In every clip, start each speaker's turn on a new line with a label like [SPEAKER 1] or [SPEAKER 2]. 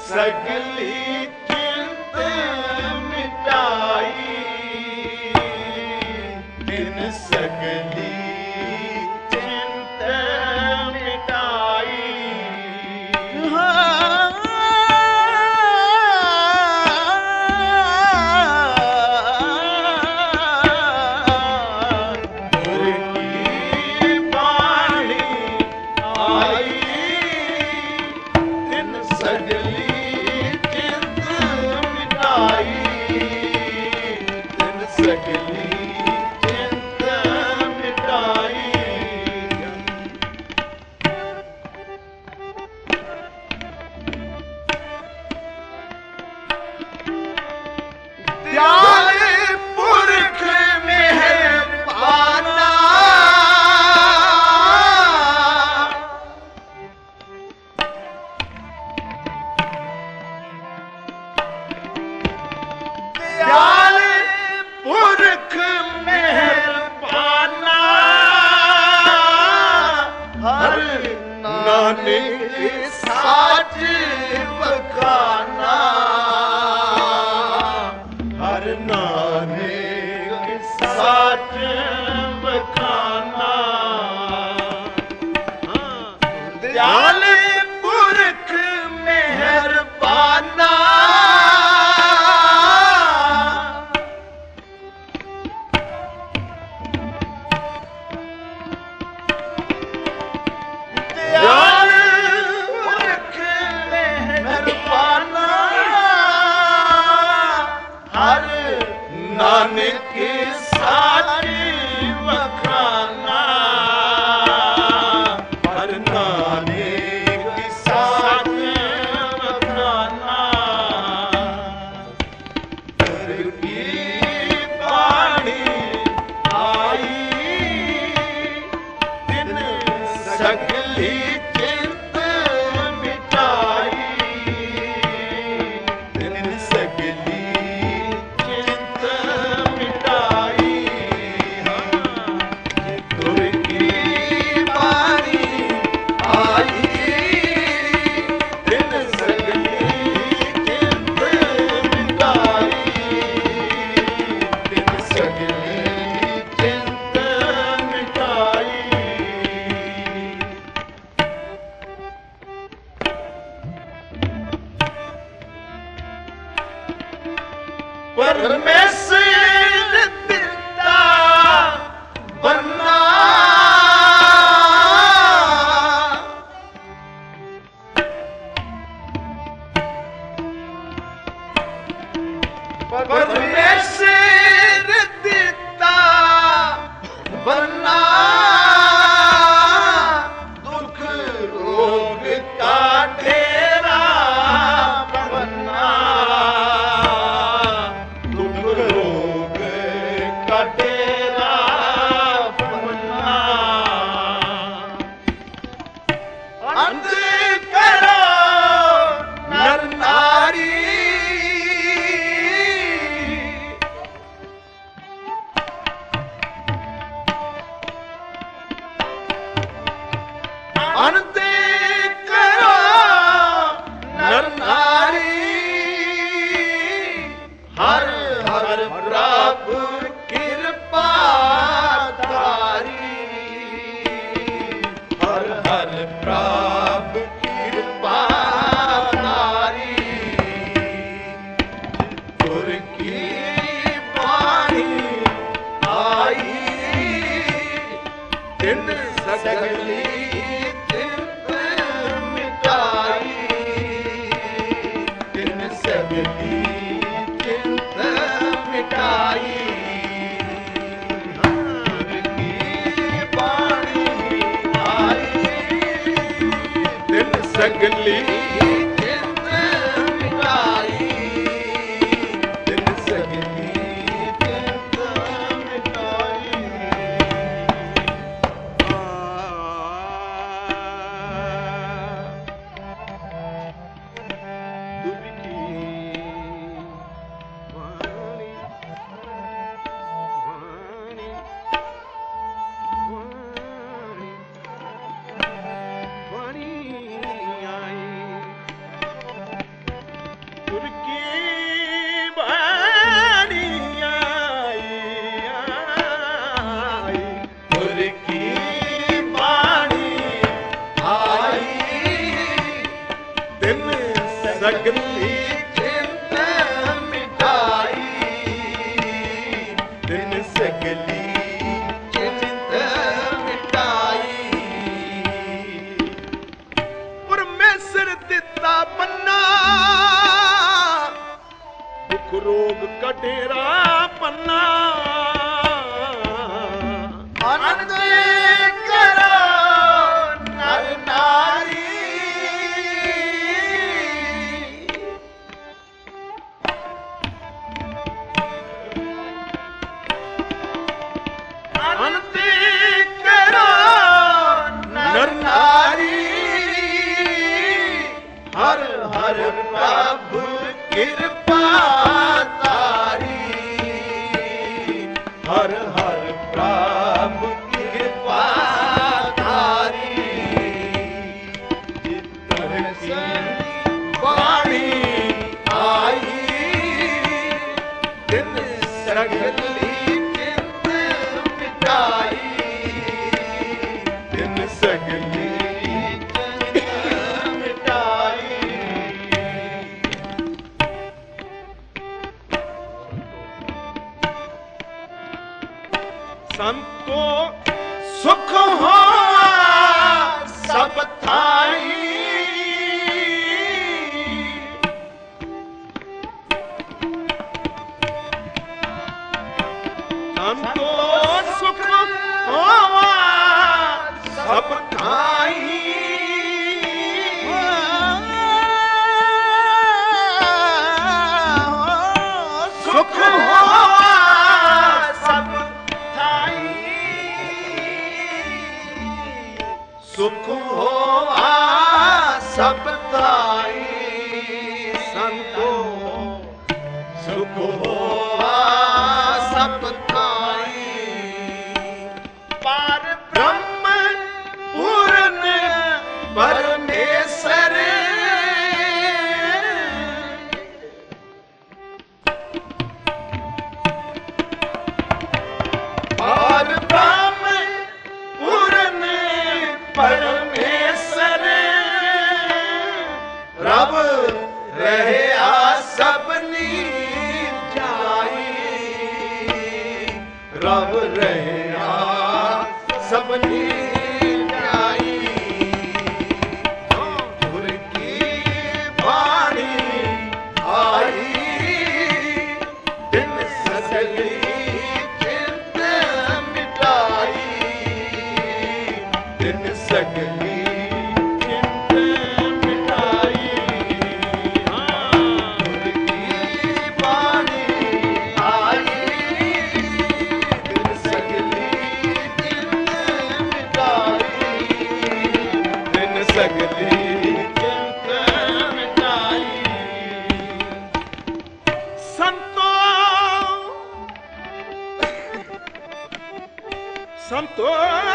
[SPEAKER 1] सगली चिंत मिटाई, तिन सगली चिंत मिटाई। गुर की बाणी आई, तिन सगली सगली चिंत मिटाई। दयाल पुरख मेहरबाना, दयाल पुरख मेहरबाना, हर नानक साच बखाना, हर नानक साच बखाना। दयाल पुरख मेहरबाना, दयाल पुरख मेहरबाना, हर नानक साच बखाना, हर नानक साच बखाना। गुर की बाणी आई, तिन सगली चिंत मिटाई, तिन सगली चिंत मिटाई। गुर की बाणी आई, तिन सगली चिंत मिटाई, तिन सगली चिंत मिटाई। परमेश्वर दिता बन्ना, परमेश्वर दिता बन्ना, दुख रोग का डेरा बन्ना, दुख रोग का डेरा बन्ना। अंत करो नर नारी, अंत करो नर नारी, हर हर प्रभु कृपा धारी, हर हर प्रभु कृपा धारी। गुर की बाणी आई, तिन सगली चिंत मिटाई, तिन सगली चिंत मिटाई। गुर की बाणी आई, तिन सगली चिंत मिटाई, तिन सगली चिंत मिटाई। सगली चिंत मिटाई, दिन सगली चिंत मिटाई। परमेश्वर दिता बन्ना दुख रोग कटेरा पन्ना, आनंद करो नर नारी। आनंद करो नर नारी, हर हर प्रभु कृपा तारी, हर हर प्रभु कृपा तारी। जितर की वाणी आई, दिन सगली चिंत मिटाई, दिन सगली चिंत मिटाई। संतो सुख हो सब थाई, संतो सुख हो सब थाई, सुख हो सब सुख हो सब ताई। संतो सुख हो सब ताई, पार ब्रह्म पूर्ण परमेश्वर, पार ब्रह्म पूर्ण परमेश्वर, रब रहे सबनी जाई, रब रहे सबनी जाई। गुर की वाणी आई, दिन सगली चिंत मिटाई, दिन सगली चिंत मिटाई। गुर की वाणी आई, दिन सगली चिंत मिटाई, दिन सगली चिंत मिटाई। संतो संतो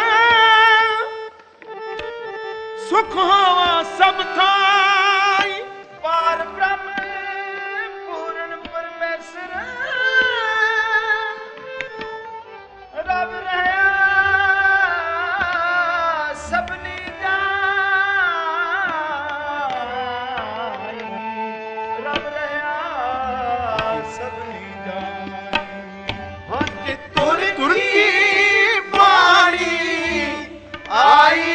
[SPEAKER 1] सुख होवा सब थाई, पार ब्रह्म पूर्ण परमेश्वर, रब रहा सबनी जाई, रब रहा सबनी जाई। हाँ कि तुर की वाणी आई,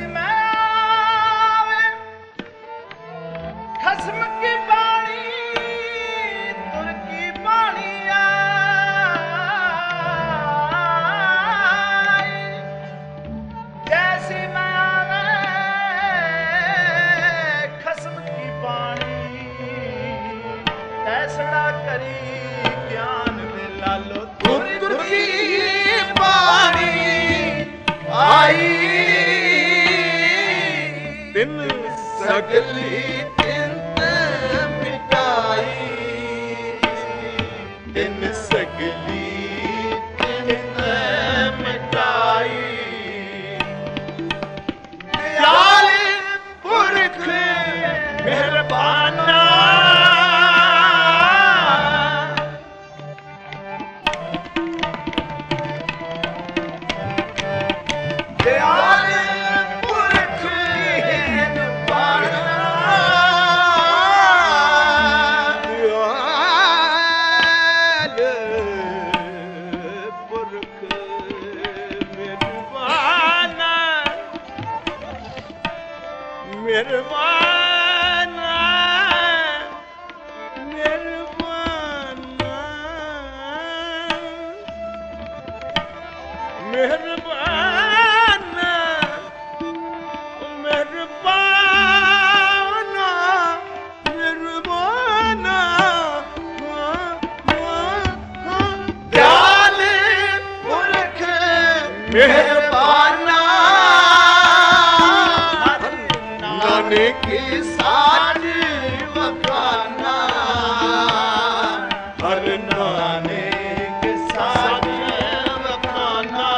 [SPEAKER 1] खस्म की बाणी सगली चिंत मिटाई, तिन सगली चिंत मिटाई। दयाल पुरख मेहरबाना, दयाल पुरख मेहरबाना, दयाल पुरख मेहरबाना, मेहरबाना, मेहरबाना, मेहरबाना, मेहरबाना, मेहरबाना, दयाल पुरख मेहरबाना, नानक साथ बखाना, हर नानक साथ बखाना।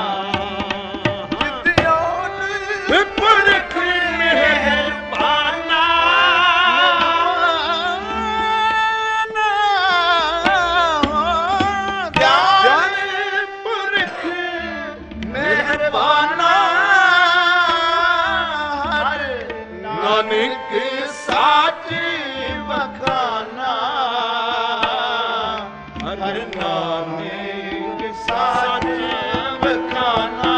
[SPEAKER 1] दयाल पुरख मेहरबाना, दयाल पुरख मेहरबाना, नानक साच बखाना, हर नानक साच बखाना।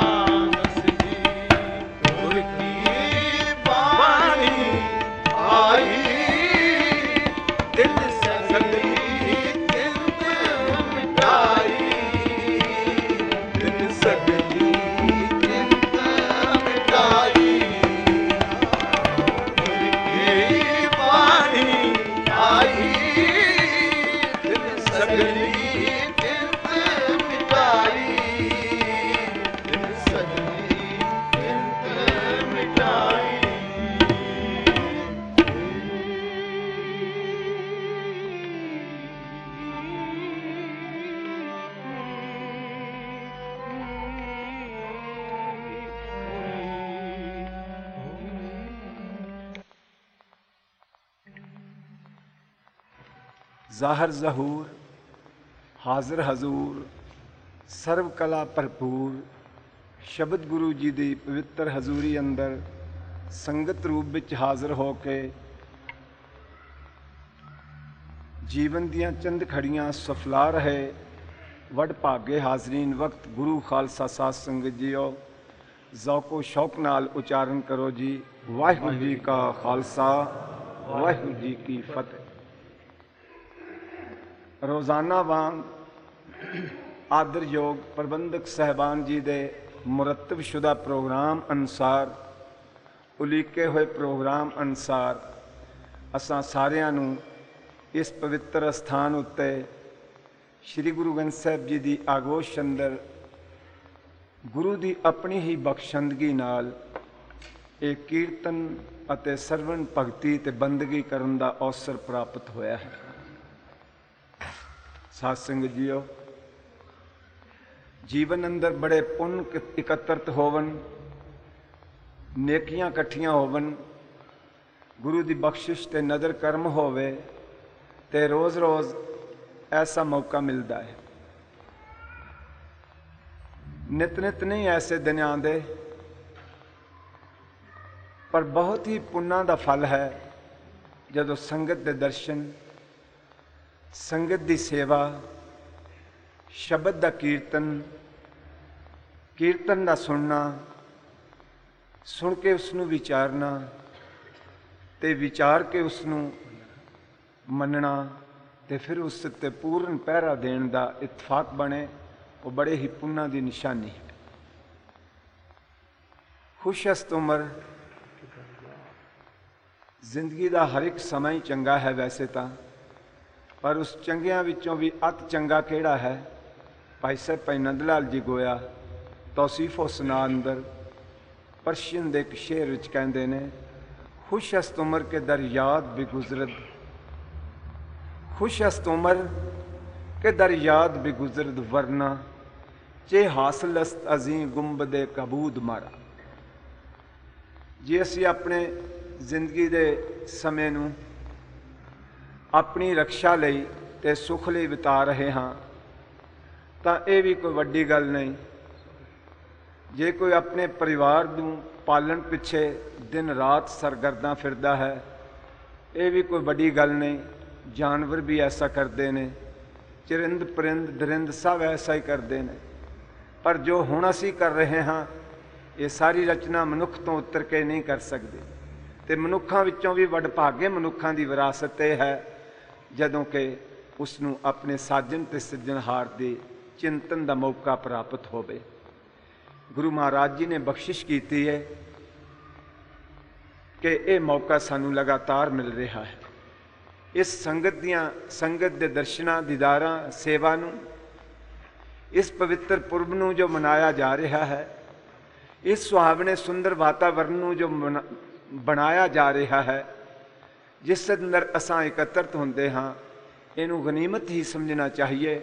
[SPEAKER 1] गुर की बाणी आई, दिल सगली चिंत मिटाई, दिल सगली चिंत मिटाई। बाणी आई, दिल सगली चिंत मिटाई, दिल सगली चिंत मिटाई।
[SPEAKER 2] ਜ਼ਾਹਰ ਜ਼ਹੂਰ ਹਾਜ਼ਰ ਹਜ਼ੂਰ ਸਰਵ ਕਲਾ ਭਰਪੂਰ ਸ਼ਬਦ ਗੁਰੂ ਜੀ ਦੀ ਪਵਿੱਤਰ ਹਜ਼ੂਰੀ ਅੰਦਰ ਸੰਗਤ ਰੂਪ ਵਿੱਚ ਹਾਜ਼ਰ ਹੋ ਕੇ ਜੀਵਨ ਦੀਆਂ ਚੰਦ ਖੜੀਆਂ ਸਫਲਾ ਰਹੇ ਵਡ ਭਾਗੇ ਹਾਜ਼ਰੀਨ ਵਕਤ ਗੁਰੂ ਖਾਲਸਾ ਸਾਧ ਸੰਗਤ ਜੀਓ ਜ਼ੌਕੋ ਸ਼ੌਕ ਨਾਲ ਉਚਾਰਨ ਕਰੋ ਜੀ। ਵਾਹਿਗੁਰੂ ਜੀ ਕਾ ਖਾਲਸਾ ਵਾਹਿਗੁਰੂ ਜੀ ਕੀ ਫਤਿਹ। ਰੋਜ਼ਾਨਾ ਵਾਂਗ ਆਦਰਯੋਗ ਪ੍ਰਬੰਧਕ ਸਹਿਬਾਨ ਜੀ ਦੇ ਮੁਰਤਬ ਸ਼ੁਦਾ ਪ੍ਰੋਗਰਾਮ ਅਨੁਸਾਰ ਉਲੀਕੇ ਹੋਏ ਪ੍ਰੋਗਰਾਮ ਅਨੁਸਾਰ ਅਸਾਂ ਸਾਰਿਆਂ ਨੂੰ ਇਸ ਪਵਿੱਤਰ ਅਸਥਾਨ ਉੱਤੇ ਸ਼੍ਰੀ ਗੁਰੂ ਗ੍ਰੰਥ ਸਾਹਿਬ ਜੀ ਦੀ ਆਗੋਸ਼ ਅੰਦਰ ਗੁਰੂ ਦੀ ਆਪਣੀ ਹੀ ਬਖਸ਼ੰਦਗੀ ਨਾਲ ਇਹ ਕੀਰਤਨ ਅਤੇ ਸਰਵਣ ਭਗਤੀ ਤੇ ਬੰਦਗੀ ਕਰਨ ਦਾ ਅਵਸਰ ਪ੍ਰਾਪਤ ਹੋਇਆ ਹੈ। ਸਾਧ ਸੰਗਤ ਜੀਓ, ਜੀਵਨ ਅੰਦਰ ਬੜੇ ਪੁੰਨ ਇਕੱਤਰਤ ਹੋਵਨ, ਨੇਕੀਆਂ ਇਕੱਠੀਆਂ ਹੋਵਨ, ਗੁਰੂ ਦੀ ਬਖਸ਼ਿਸ਼ ਤੇ ਨਦਰ ਕਰਮ ਹੋਵੇ ਤੇ ਰੋਜ਼-ਰੋਜ਼ ਐਸਾ ਮੌਕਾ ਮਿਲਦਾ ਹੈ। ਨਿਤ-ਨਿਤ ਨਹੀਂ ਐਸੇ ਦਿਨ ਆਉਂਦੇ, ਪਰ ਬਹੁਤ ਹੀ ਪੁੰਨਾਂ ਦਾ ਫਲ ਹੈ ਜਦੋਂ ਸੰਗਤ ਦੇ ਦਰਸ਼ਨ, ਸੰਗਤ ਦੀ ਸੇਵਾ, ਸ਼ਬਦ ਦਾ ਕੀਰਤਨ, ਕੀਰਤਨ ਦਾ ਸੁਣਨਾ, ਸੁਣ ਕੇ ਉਸ ਨੂੰ ਵਿਚਾਰਨਾ ਤੇ ਵਿਚਾਰ ਕੇ ਉਸ ਨੂੰ ਮੰਨਣਾ ਤੇ ਫਿਰ ਉਸ ਤੇ ਪੂਰਨ ਪਹਿਰਾ ਦੇਣ ਦਾ ਇਤਫਾਕ ਬਣੇ, ਉਹ ਬੜੇ ਹੀ ਪੁੰਨਾਂ ਦੀ ਨਿਸ਼ਾਨੀ ਹੈ। ਖੁਸ਼ਹਸਤ ਉਮਰ, ਜ਼ਿੰਦਗੀ ਦਾ ਹਰ ਇੱਕ ਸਮਾਂ ਹੀ ਚੰਗਾ ਹੈ ਵੈਸੇ ਤਾਂ, ਪਰ ਉਸ ਚੰਗਿਆਂ ਵਿੱਚੋਂ ਵੀ ਅਤ ਚੰਗਾ ਕਿਹੜਾ ਹੈ? ਭਾਈ ਸਾਹਿਬ ਭਾਈ ਨੰਦ ਲਾਲ ਜੀ ਗੋਇਆ ਤੌਸੀਫ ਸੁਨਾ ਅੰਦਰ ਪਰਸ਼ੀਅਨ ਦੇ ਇੱਕ ਸ਼ੇਰ ਵਿੱਚ ਕਹਿੰਦੇ ਨੇ, खुश अस्त उम्र के दर याद भी गुजरद, खुश अस्त उम्र के दर याद भी गुजरद, वरना चे हासिल अस्त अजी गुंबदे कबूद मारा। जे असी अपने जिंदगी दे समय नूं अपनी रक्षा लई ते सुख लई बिता रहे हाँ तां ये भी कोई वड्डी गल नहीं। जे कोई अपने परिवार नूं पालन पिछे दिन रात सरगर्दा फिरदा है, ये भी कोई वड्डी गल नहीं। जानवर भी ऐसा करते हैं, चिरिंद परिंद दरिंद सब ऐसा ही करते हैं। पर जो हुण असी कर रहे हाँ ये सारी रचना मनुख तो उतर के नहीं कर सकते। तो मनुखों विचों भी वडभागे मनुखों की विरासत यह है जदों कि उसनूं अपने साजन ते सिरजनहार के चिंतन का मौका प्राप्त होवे। गुरु महाराज जी ने बख्शिश की है कि यह मौका सानू लगातार मिल रहा है। इस संगत दियां संगत के दर्शनां दीदारां सेवा नूं, इस पवित्र पुरब नूं जो मनाया जा रहा है, इस सुहावने सुंदर वातावरण नूं जो बनाया जा रहा है, जिस अंदर असां एकत्रित होंदे हाँ, इनू गनीमत ही समझना चाहिए।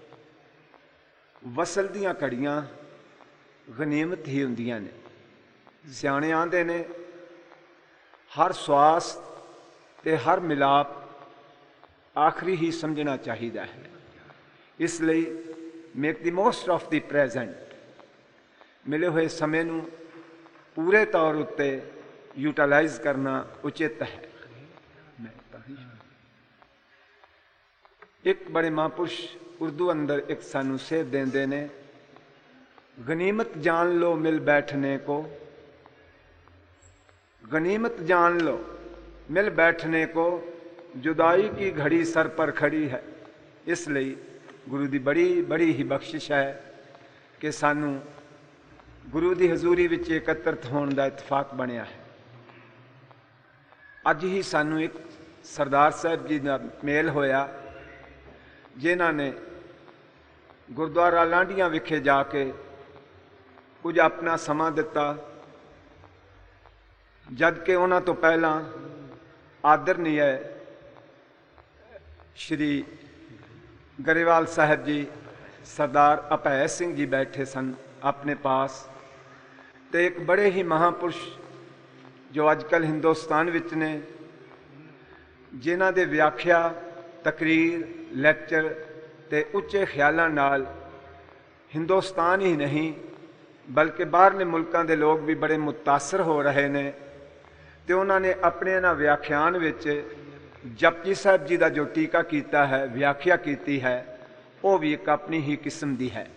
[SPEAKER 2] वसल दियां घड़ियां गनीमत ही हुंदियां ने। सियाणे आंदे ने हर स्वास ते हर मिलाप आखिरी ही समझना चाहिए है। इसलिए make the most of the present, मिले हुए समय नूं पूरे तौर उत्ते यूटिलाइज करना उचित है। एक बड़े महापुरुष उर्दू अंदर एक सानू सेध देंदे ने, गनीमत जान लो मिल बैठने को, गनीमत जान लो मिल बैठने को, जुदाई की घड़ी सर पर खड़ी है। इसलिए गुरु की बड़ी बड़ी ही बख्शिश है कि सानू गुरु की हजूरी विच एकत्रित होने का इतफाक बनया है। अज ही सानू एक सरदार साहब जी का मेल होया, जिन्हों ने गुरुद्वारा लांडियां विखे जाके कुछ अपना समा दिता, जद कि उन्होंने तो पहला आदरणीय श्री गरेवाल साहब जी सरदार अभय सिंह जी बैठे सन अपने पास। तो एक बड़े ही महापुरुष जो अजकल हिंदुस्तान विच ने, जिन्हां दे व्याख्या तकरीर लैक्चर ते उच्चे ख्यालों नाल हिंदुस्तान ही नहीं बल्कि बाहरले मुल्कों के लोग भी बड़े मुतासर हो रहे हैं। तो उन्होंने अपने इन्हां व्याख्यान विच जपजी साहब जी का जो टीका किया है, व्याख्या की है, वो भी एक अपनी ही किस्म की है।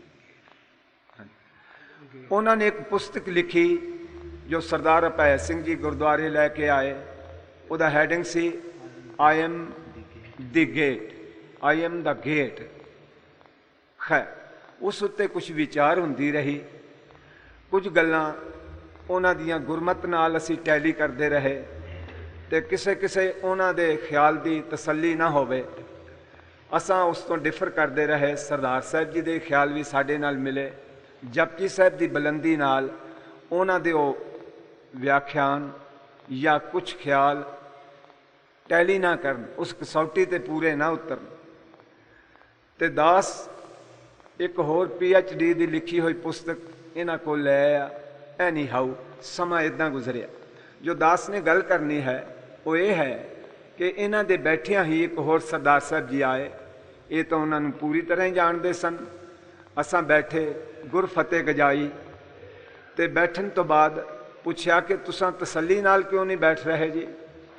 [SPEAKER 2] उन्होंने एक पुस्तक लिखी जो सरदार अभय सिंह जी गुरुद्वारे लैके आए, उसका हैडिंग सी I am the gate, I am the gate. खैर उस उत्ते कुछ विचार होंदी रही, कुछ गल्लां उन्हां दियां गुरमत नाल असी टैली करते रहे, तो किसे किसे उन्हां दे ख्याल की तसल्ली ना होवे, असां उस तो डिफर करते रहे। सरदार साहब जी के ख्याल भी साडे नाल मिले, जपजी साहब की बुलंदी नाल उन्हां दे व्याख्यान या कुछ ख्याल टैली ना करन, उस कसौटी ते पूरे ना उतरन। ते दास एक होर PhD की लिखी हुई पुस्तक इन्हां को ले आया। एनी हाउ समा इदां गुजरिया। जो दास ने गल करनी है वो ये है कि इन्हां दे बैठिया ही एक होर सरदार साहब जी आए। ये तो उन्होंने पूरी तरह ही जानते सन। असां बैठे गुर फतेह गजाई, ते बैठन तो बाद पूछया कि तुसां तसल्ली नाल क्यों नहीं बैठ रहे जी,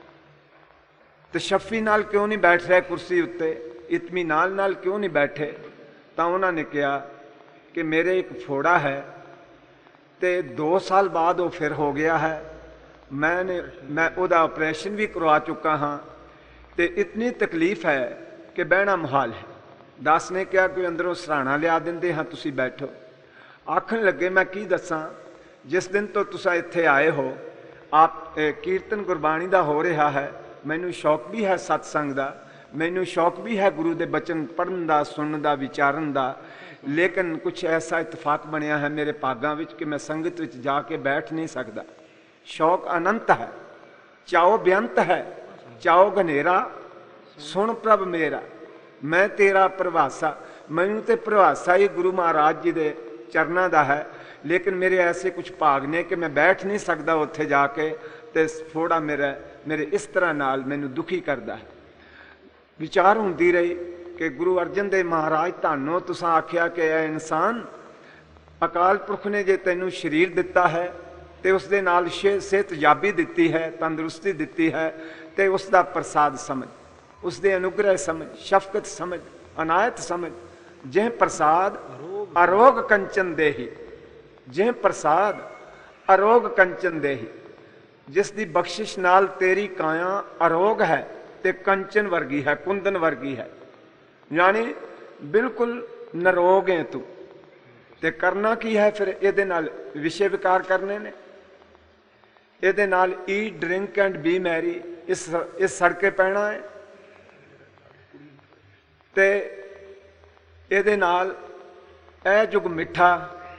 [SPEAKER 2] तशफ़ी नाल क्यों नहीं बैठ रहे कुर्सी उत्ते, इत्मीनान नाल क्यों नहीं बैठे। तो उन्होंने कहा कि मेरे एक फोड़ा है, तो 2 साल बाद वो फिर हो गया है, मैं उहदा ऑपरेशन भी करवा चुका हाँ, तो इतनी तकलीफ है कि बहना मुहाल है। दास ने कहा कि अंदरों सराहना लिया देंदे हाँ, तुसी बैठो। आखन लगे मैं की दसां, जिस दिन तो तुसा इत्थे आए हो आप कीर्तन गुरबाणी का हो रहा है, मैनू शौक भी है सत्संग का, मैनू शौक भी है गुरु के बचन पढ़न का, सुनने का, विचारन का, लेकिन कुछ ऐसा इतफाक बनया है मेरे भागां विच कि मैं संगत विच जाके बैठ नहीं सकता। शौक अनंत है ਚਾਓ ਬੇਅੰਤ ਹੈ, ਚਾਓ ਘਨੇਰਾ, ਸੁਣ ਪ੍ਰਭ ਮੇਰਾ, ਮੈਂ ਤੇਰਾ ਪ੍ਰਭਾਸਾ। ਮੈਨੂੰ ਤੇ ਪ੍ਰਭਾਸਾ ਹੀ ਗੁਰੂ ਮਹਾਰਾਜ ਜੀ ਦੇ ਚਰਨਾਂ ਦਾ ਹੈ, ਲੇਕਿਨ ਮੇਰੇ ਐਸੇ ਕੁਝ ਭਾਗ ਨੇ ਕਿ ਮੈਂ ਬੈਠ ਨਹੀਂ ਸਕਦਾ ਉੱਥੇ ਜਾ ਕੇ, ਤੇ ਫੋੜਾ ਮੇਰੇ ਇਸ ਤਰ੍ਹਾਂ ਨਾਲ ਮੈਨੂੰ ਦੁਖੀ ਕਰਦਾ ਹੈ। ਵਿਚਾਰ ਹੁੰਦੀ ਰਹੀ ਕਿ ਗੁਰੂ ਅਰਜਨ ਦੇਵ ਮਹਾਰਾਜ ਤੁਹਾਨੂੰ ਤੁਸਾਂ ਆਖਿਆ ਕਿ ਇਹ ਇਨਸਾਨ, ਅਕਾਲ ਪੁਰਖ ਨੇ ਜੇ ਤੈਨੂੰ ਸਰੀਰ ਦਿੱਤਾ ਹੈ ਤੇ ਉਸ ਦੇ ਨਾਲ ਸਿਹਤਯਾਬੀ ਦਿੱਤੀ ਹੈ, ਤੰਦਰੁਸਤੀ ਦਿੱਤੀ ਹੈ, ਤੇ ਉਸ ਦਾ ਪ੍ਰਸਾਦ ਸਮਝ, ਉਸ ਦੇ ਅਨੁਗ੍ਰਹਿ ਸਮਝ, ਸ਼ਫਕਤ ਸਮਝ, ਅਨਾਇਤ ਸਮਝ। ਜਿਹ ਪ੍ਰਸਾਦ ਅਰੋਗ ਕੰਚਨ ਦੇਹੀ, ਜਿਹ ਪ੍ਰਸਾਦ ਅਰੋਗ ਕੰਚਨ ਦੇਹੀ, ਜਿਸ ਦੀ ਬਖਸ਼ਿਸ਼ ਨਾਲ ਤੇਰੀ ਕਾਇਆ ਅਰੋਗ ਹੈ ਤੇ ਕੰਚਨ ਵਰਗੀ ਹੈ, ਕੁੰਦਨ ਵਰਗੀ ਹੈ, ਯਾਨੀ ਬਿਲਕੁਲ ਨਰੋਗ ਹੈ ਤੂੰ। ਤੇ ਕਰਨਾ ਕੀ ਹੈ ਫਿਰ? ਇਹਦੇ ਨਾਲ ਵਿਸ਼ੇ ਵਿਕਾਰ ਕਰਨੇ ਨੇ, ਇਹਦੇ ਨਾਲ eat drink and be merry, ਇਸ ਸੜਕੇ ਪੈਣਾ ਹੈ, ਤੇ ਇਹਦੇ ਨਾਲ ਇਹ ਜੁਗ ਮਿੱਠਾ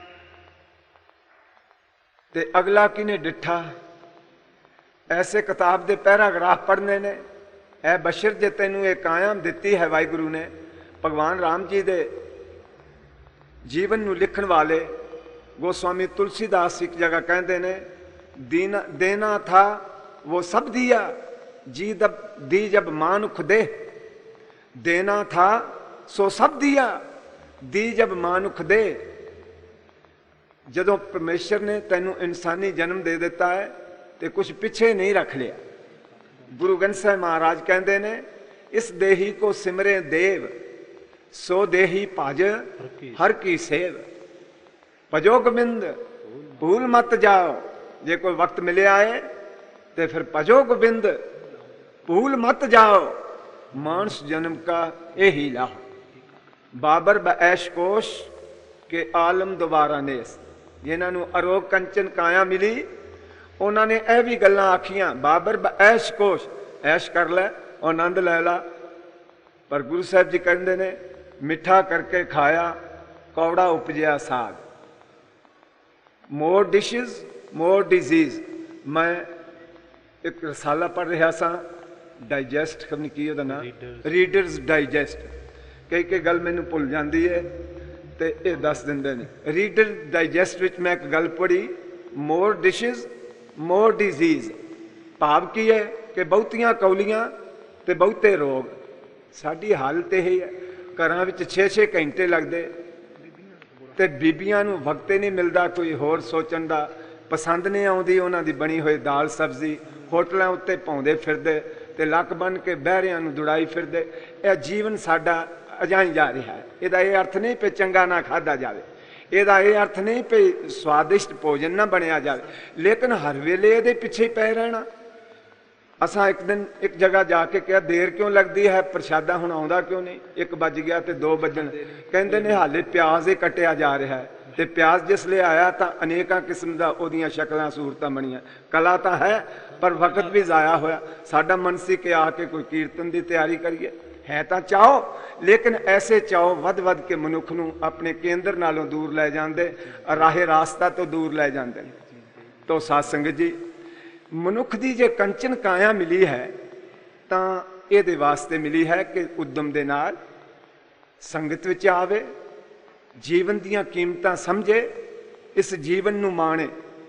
[SPEAKER 2] ਤੇ ਅਗਲਾ ਕਿਨੇ ਡਿੱਠਾ, ਐਸੇ ਕਿਤਾਬ ਦੇ ਪੈਰਾਗ੍ਰਾਫ ਪੜ੍ਹਨੇ ਨੇ। ਇਹ ਬਸ਼ਰ ਜੇ ਤੈਨੂੰ ਇਹ ਕਾਇਮ ਦਿੱਤੀ ਹੈ ਵਾਹਿਗੁਰੂ ਨੇ, ਭਗਵਾਨ ਰਾਮ ਜੀ ਦੇ ਜੀਵਨ ਨੂੰ ਲਿਖਣ ਵਾਲੇ ਗੋਸਵਾਮੀ ਤੁਲਸੀਦਾਸ ਇੱਕ ਜਗ੍ਹਾ ਕਹਿੰਦੇ ਨੇ, ਦੇना था वो सब दिया जी दी जब मानुख दे, देना था सो सब दिया दी जब मानुख दे। ਜਦੋਂ ਪਰਮੇਸ਼ਰ ਨੇ ਤੈਨੂੰ ਇਨਸਾਨੀ ਜਨਮ ਦੇ ਦਿੱਤਾ ਹੈ ਤੇ ਕੁਝ ਪਿੱਛੇ ਨਹੀਂ ਰੱਖ ਲਿਆ। ਗੁਰੂ ਗ੍ਰੰਥ ਸਾਹਿਬ ਮਹਾਰਾਜ ਕਹਿੰਦੇ ਨੇ, ਇਸ ਦੇਹੀ ਕੋ ਸਿਮਰੇ ਦੇਵ, ਸੋ ਦੇਹੀ ਭਜ ਹਰ ਕੀ ਸੇਵ। ਭਜੋ ਗੋਬਿੰਦ ਭੂਲ ਮਤ ਜਾਓ, ਜੇ ਕੋਈ ਵਕਤ ਮਿਲਿਆ ਹੈ ਤੇ ਫਿਰ ਭਜੋ ਗੋਬਿੰਦ ਭੂਲ ਮਤ ਜਾਓ, ਮਾਨਸ ਜਨਮ ਕਾ ਇਹੀ ਲਾਹ। ਬਾਬਰ ਬਐਸ਼ ਕੋਸ਼ ਕੇ ਆਲਮ ਦੁਬਾਰਾ ਨੇਸ। ਜਿਨ੍ਹਾਂ ਨੂੰ ਅਰੋਗ ਕੰਚਨ ਕਾਇਆ ਮਿਲੀ, ਉਹਨਾਂ ਨੇ ਇਹ ਵੀ ਗੱਲਾਂ ਆਖੀਆਂ, ਬਾਬਰ ਬਐਸ਼ ਕੋਸ਼, ਐਸ਼ ਕਰ ਲੈ, ਆਨੰਦ ਲੈ ਲਾ। ਪਰ ਗੁਰੂ ਸਾਹਿਬ ਜੀ ਕਹਿੰਦੇ ਨੇ, ਮਿੱਠਾ ਕਰਕੇ ਖਾਇਆ ਕੌੜਾ ਉਪਜਿਆ ਸਾਗ। More dishes more diseases. ਮੈਂ ਇੱਕ ਰਸਾਲਾ ਪੜ੍ਹ ਰਿਹਾ ਸਾਂ, ਡਾਈਜੈਸਟ ਖਬਰ ਕੀ ਉਹਦਾ ਨਾਂ, ਰੀਡਰਸ ਡਾਈਜੈਸਟ। ਕਈ ਗੱਲ ਮੈਨੂੰ ਭੁੱਲ ਜਾਂਦੀ ਹੈ ਤੇ ਇਹ ਦੱਸ ਦਿੰਦੇ ਨੇ। ਰੀਡਰ ਡਾਈਜੈਸਟ ਵਿੱਚ ਮੈਂ ਇੱਕ ਗੱਲ ਪੜ੍ਹੀ, ਮੋਰ ਡਿਸ਼ਿਜ਼ ਮੋਰ ਡਿਜ਼ੀਜ਼। ਭਾਵ ਕੀ ਹੈ ਕਿ ਬਹੁਤੀਆਂ ਕੌਲੀਆਂ ਤੇ ਬਹੁਤੇ ਰੋਗ। ਸਾਡੀ ਹਾਲਤ ਇਹ ਹੈ, ਘਰਾਂ ਵਿੱਚ 6-6 ਘੰਟੇ ਲੱਗਦੇ ਤੇ ਬੀਬੀਆਂ ਨੂੰ ਵਕਤ ਹੀ ਨਹੀਂ ਮਿਲਦਾ ਕੋਈ ਹੋਰ ਸੋਚਣ ਦਾ। ਪਸੰਦ ਨਹੀਂ ਆਉਂਦੀ ਉਹਨਾਂ ਦੀ ਬਣੀ ਹੋਈ ਦਾਲ ਸਬਜ਼ੀ, ਹੋਟਲਾਂ ਉੱਤੇ ਪਾਉਂਦੇ ਫਿਰਦੇ ਤੇ ਲੱਕ ਬੰਨ ਕੇ ਬਹਿਰਿਆਂ ਨੂੰ ਦੁੜਾਈ ਫਿਰਦੇ। ਇਹ ਜੀਵਨ ਸਾਡਾ ਅਜਾਈ ਜਾ ਰਿਹਾ ਹੈ। ਇਹਦਾ ਇਹ ਅਰਥ ਨਹੀਂ ਕਿ ਚੰਗਾ ਨਾ ਖਾਧਾ ਜਾਵੇ, ਇਹਦਾ ਇਹ ਅਰਥ ਨਹੀਂ ਕਿ ਸਵਾਦਿਸ਼ਟ ਭੋਜਨ ਨਾ ਬਣਿਆ ਜਾਵੇ, ਲੇਕਿਨ ਹਰ ਵੇਲੇ ਇਹਦੇ ਪਿੱਛੇ ਪੈ ਰਹਿਣਾ। ਅਸਾਂ ਇੱਕ ਦਿਨ ਇੱਕ ਜਗ੍ਹਾ ਜਾ ਕੇ ਕਿਹਾ, ਦੇਰ ਕਿਉਂ ਲੱਗਦੀ ਹੈ, ਪ੍ਰਸ਼ਾਦਾ ਹੁਣ ਆਉਂਦਾ ਕਿਉਂ ਨਹੀਂ? 1 ਵੱਜ ਗਿਆ ਤੇ 2 ਵੱਜਣ। ਕਹਿੰਦੇ ਨੇ ਹਾਲੇ ਪਿਆਜ਼ ਹੀ ਕੱਟਿਆ ਜਾ ਰਿਹਾ ਹੈ, ਤੇ ਪਿਆਜ਼ ਜਿਸ ਲਈ ਆਇਆ ਤਾਂ ਅਨੇਕਾਂ ਕਿਸਮ ਦਾ ਉਹਦੀਆਂ ਸ਼ਕਲਾਂ ਸੂਰਤਾਂ ਬਣੀਆਂ। ਕਲਾ ਤਾਂ ਹੈ ਪਰ ਵਕਤ ਵੀ ਜ਼ਾਇਆ ਹੋਇਆ। ਸਾਡਾ ਮਨ ਸੀ ਕਿ ਆ ਕੇ ਕੋਈ ਕੀਰਤਨ ਦੀ ਤਿਆਰੀ ਕਰੀਏ, ਹੈ ਤਾਂ ਚਾਓ, ਲੇਕਿਨ ਐਸੇ ਚਾਓ ਵੱਧ ਕੇ ਮਨੁੱਖ ਨੂੰ ਆਪਣੇ ਕੇਂਦਰ ਨਾਲੋਂ ਦੂਰ ਲੈ ਜਾਂਦੇ, ਰਾਹੇ ਰਾਸਤਾ ਤੋਂ ਦੂਰ ਲੈ ਜਾਂਦੇ। ਤੋ ਸਾਧ ਸੰਗਤ ਜੀ, ਮਨੁੱਖ ਦੀ ਜੇ ਕੰਚਨ ਕਾਇਆ ਮਿਲੀ ਹੈ ਤਾਂ ਇਹਦੇ ਵਾਸਤੇ ਮਿਲੀ ਹੈ ਕਿ ਉਦਮ ਦੇ ਨਾਲ ਸੰਗਤ ਵਿੱਚ ਆਵੇ, ਜੀਵਨ ਦੀਆਂ ਕੀਮਤਾਂ ਸਮਝੇ, ਇਸ ਜੀਵਨ ਨੂੰ ਮਾਣੇ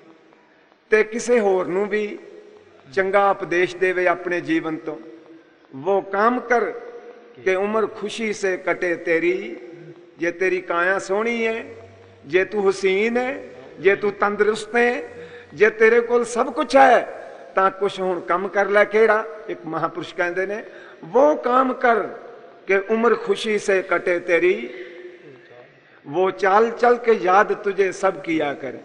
[SPEAKER 2] ਤੇ ਕਿਸੇ ਹੋਰ ਨੂੰ ਵੀ ਚੰਗਾ ਉਪਦੇਸ਼ ਦੇਵੇ ਆਪਣੇ ਜੀਵਨ ਤੋਂ। वो काम कर कि उम्र खुशी से कटे तेरी। जे तेरी काया सोहनी है, जे तू हसीन है, जे तू तंदुरुस्त है, जे तेरे कोल सब कुछ है ਤਾਂ ਕੁਛ ਹੁਣ ਕੰਮ ਕਰ ਲੈ। ਕਿਹੜਾ? ਇੱਕ ਮਹਾਪੁਰਸ਼ ਕਹਿੰਦੇ ਨੇ, वो काम कर कि उम्र खुशी से कटे तेरी, वो चाल चल के याद तुझे सब किया करे।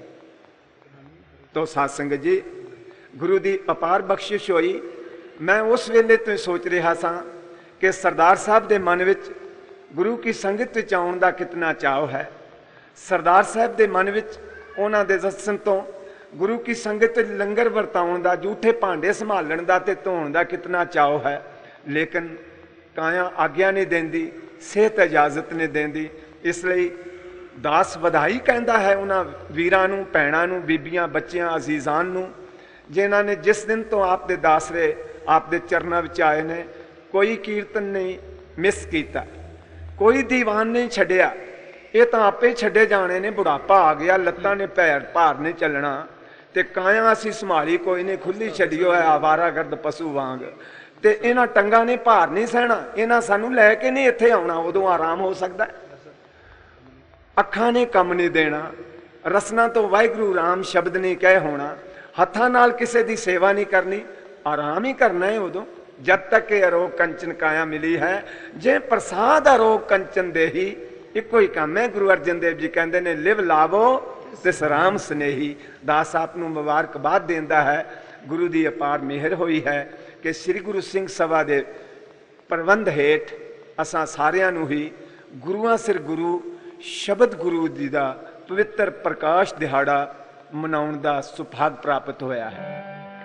[SPEAKER 2] तो साध संगत जी, गुरु ਦੀ ਅਪਾਰ ਬਖਸ਼ਿਸ਼ ਹੋਈ। ਮੈਂ ਉਸ ਵੇਲੇ ਤੋਂ ਸੋਚ ਰਿਹਾ ਸਾਂ ਕਿ ਸਰਦਾਰ ਸਾਹਿਬ ਦੇ ਮਨ ਵਿੱਚ ਗੁਰੂ ਕੀ ਸੰਗਤ ਵਿੱਚ ਆਉਣ ਦਾ ਕਿਤਨਾ ਚਾਅ ਹੈ। ਸਰਦਾਰ ਸਾਹਿਬ ਦੇ ਮਨ ਵਿੱਚ ਉਹਨਾਂ ਦੇ ਦਰਸ਼ਨ ਤੋਂ ਗੁਰੂ ਕੀ ਸੰਗਤ ਵਿੱਚ ਲੰਗਰ ਵਰਤਾਉਣ ਦਾ, ਝੂਠੇ ਭਾਂਡੇ ਸੰਭਾਲਣ ਦਾ ਤੇ ਧੋਣ ਦਾ ਕਿਤਨਾ ਚਾਅ ਹੈ। ਲੇਕਿਨ ਕਾਇਆ ਆਗਿਆ ਨਹੀਂ ਦਿੰਦੀ, ਸਿਹਤ ਇਜਾਜ਼ਤ ਨਹੀਂ ਦਿੰਦੀ। ਇਸ ਲਈ ਦਾਸ ਵਧਾਈ ਕਹਿੰਦਾ ਹੈ ਉਹਨਾਂ ਵੀਰਾਂ ਨੂੰ, ਭੈਣਾਂ ਨੂੰ, ਬੀਬੀਆਂ, ਬੱਚਿਆਂ, ਅਜ਼ੀਜ਼ਾਨ ਨੂੰ ਜਿਨ੍ਹਾਂ ਨੇ ਜਿਸ ਦਿਨ ਤੋਂ ਆਪ ਦੇ ਦਾਸਰੇ ਆਪ ਦੇ ਚਰਨਾਂ ਵਿੱਚ ਆਏ ਨੇ, ਕੋਈ ਕੀਰਤਨ ਨਹੀਂ ਮਿਸ ਕੀਤਾ, ਕੋਈ ਦੀਵਾਨ ਨਹੀਂ ਛੱਡਿਆ। ਇਹ ਤਾਂ ਆਪੇ ਛੱਡੇ ਜਾਣੇ ਨੇ। ਬੁਢਾਪਾ ਆ ਗਿਆ, ਲੱਤਾਂ ਨੇ ਭਾਰ ਨਹੀਂ ਚੱਲਣਾ, ਤੇ ਕਾਇਆ ਅਸੀਂ ਸੰਭਾਲੀ ਕੋਈ ਨਹੀਂ, ਖੁੱਲੀ ਛੱਡਿਓ ਹੈ ਆਵਾਰਾਗਰਦ ਪਸ਼ੂ ਵਾਂਗ। ਤੇ ਇਹਨਾਂ ਟੰਗਾਂ ਨੇ ਭਾਰ ਨਹੀਂ ਸਹਿਣਾ, ਇਹਨਾਂ ਸਾਨੂੰ ਲੈ ਕੇ ਨਹੀਂ ਇੱਥੇ ਆਉਣਾ, ਉਦੋਂ ਆਰਾਮ ਹੋ ਸਕਦਾ। ਅੱਖਾਂ ਨੇ ਕੰਮ ਨਹੀਂ ਦੇਣਾ, ਰਸਨਾ ਤੋਂ ਵਾਹਿਗੁਰੂ ਰਾਮ ਸ਼ਬਦ ਨਹੀਂ ਕਹਿ ਹੋਣਾ, ਹੱਥਾਂ ਨਾਲ ਕਿਸੇ ਦੀ ਸੇਵਾ ਨਹੀਂ ਕਰਨੀ, ਆਰਾਮ ਹੀ ਕਰਨਾ ਹੈ ਉਦੋਂ, ਜਦ ਤੱਕ ਇਹ ਅਰੋਗ ਕੰਚਨ ਕਾਇਆ ਮਿਲੀ ਹੈ। ਜੇ ਪ੍ਰਸਾਦ ਅਰੋਗ ਕੰਚਨ ਦੇਹੀ, ਇੱਕੋ ਹੀ ਕੰਮ ਹੈ। ਗੁਰੂ ਅਰਜਨ ਦੇਵ ਜੀ ਕਹਿੰਦੇ ਨੇ, ਲਿਵ ਲਾਵੋ ਤੇ ਸਰਾਮ ਸਨੇਹੀ। ਦਾਸ ਆਪ ਨੂੰ ਮੁਬਾਰਕਬਾਦ ਦਿੰਦਾ ਹੈ, ਗੁਰੂ ਦੀ ਅਪਾਰ ਮਿਹਰ ਹੋਈ ਹੈ ਕਿ ਸ੍ਰੀ ਗੁਰੂ ਸਿੰਘ ਸਭਾ ਦੇ ਪ੍ਰਬੰਧ ਹੇਠ ਅਸਾਂ ਸਾਰਿਆਂ ਨੂੰ ਹੀ ਗੁਰੂਆਂ ਸਿਰ ਗੁਰੂ ਸ਼ਬਦ ਗੁਰੂ ਜੀ ਦਾ ਪਵਿੱਤਰ ਪ੍ਰਕਾਸ਼ ਦਿਹਾੜਾ ਮਨਾਉਣ ਦਾ ਸੁਭਾਗ ਪ੍ਰਾਪਤ ਹੋਇਆ ਹੈ।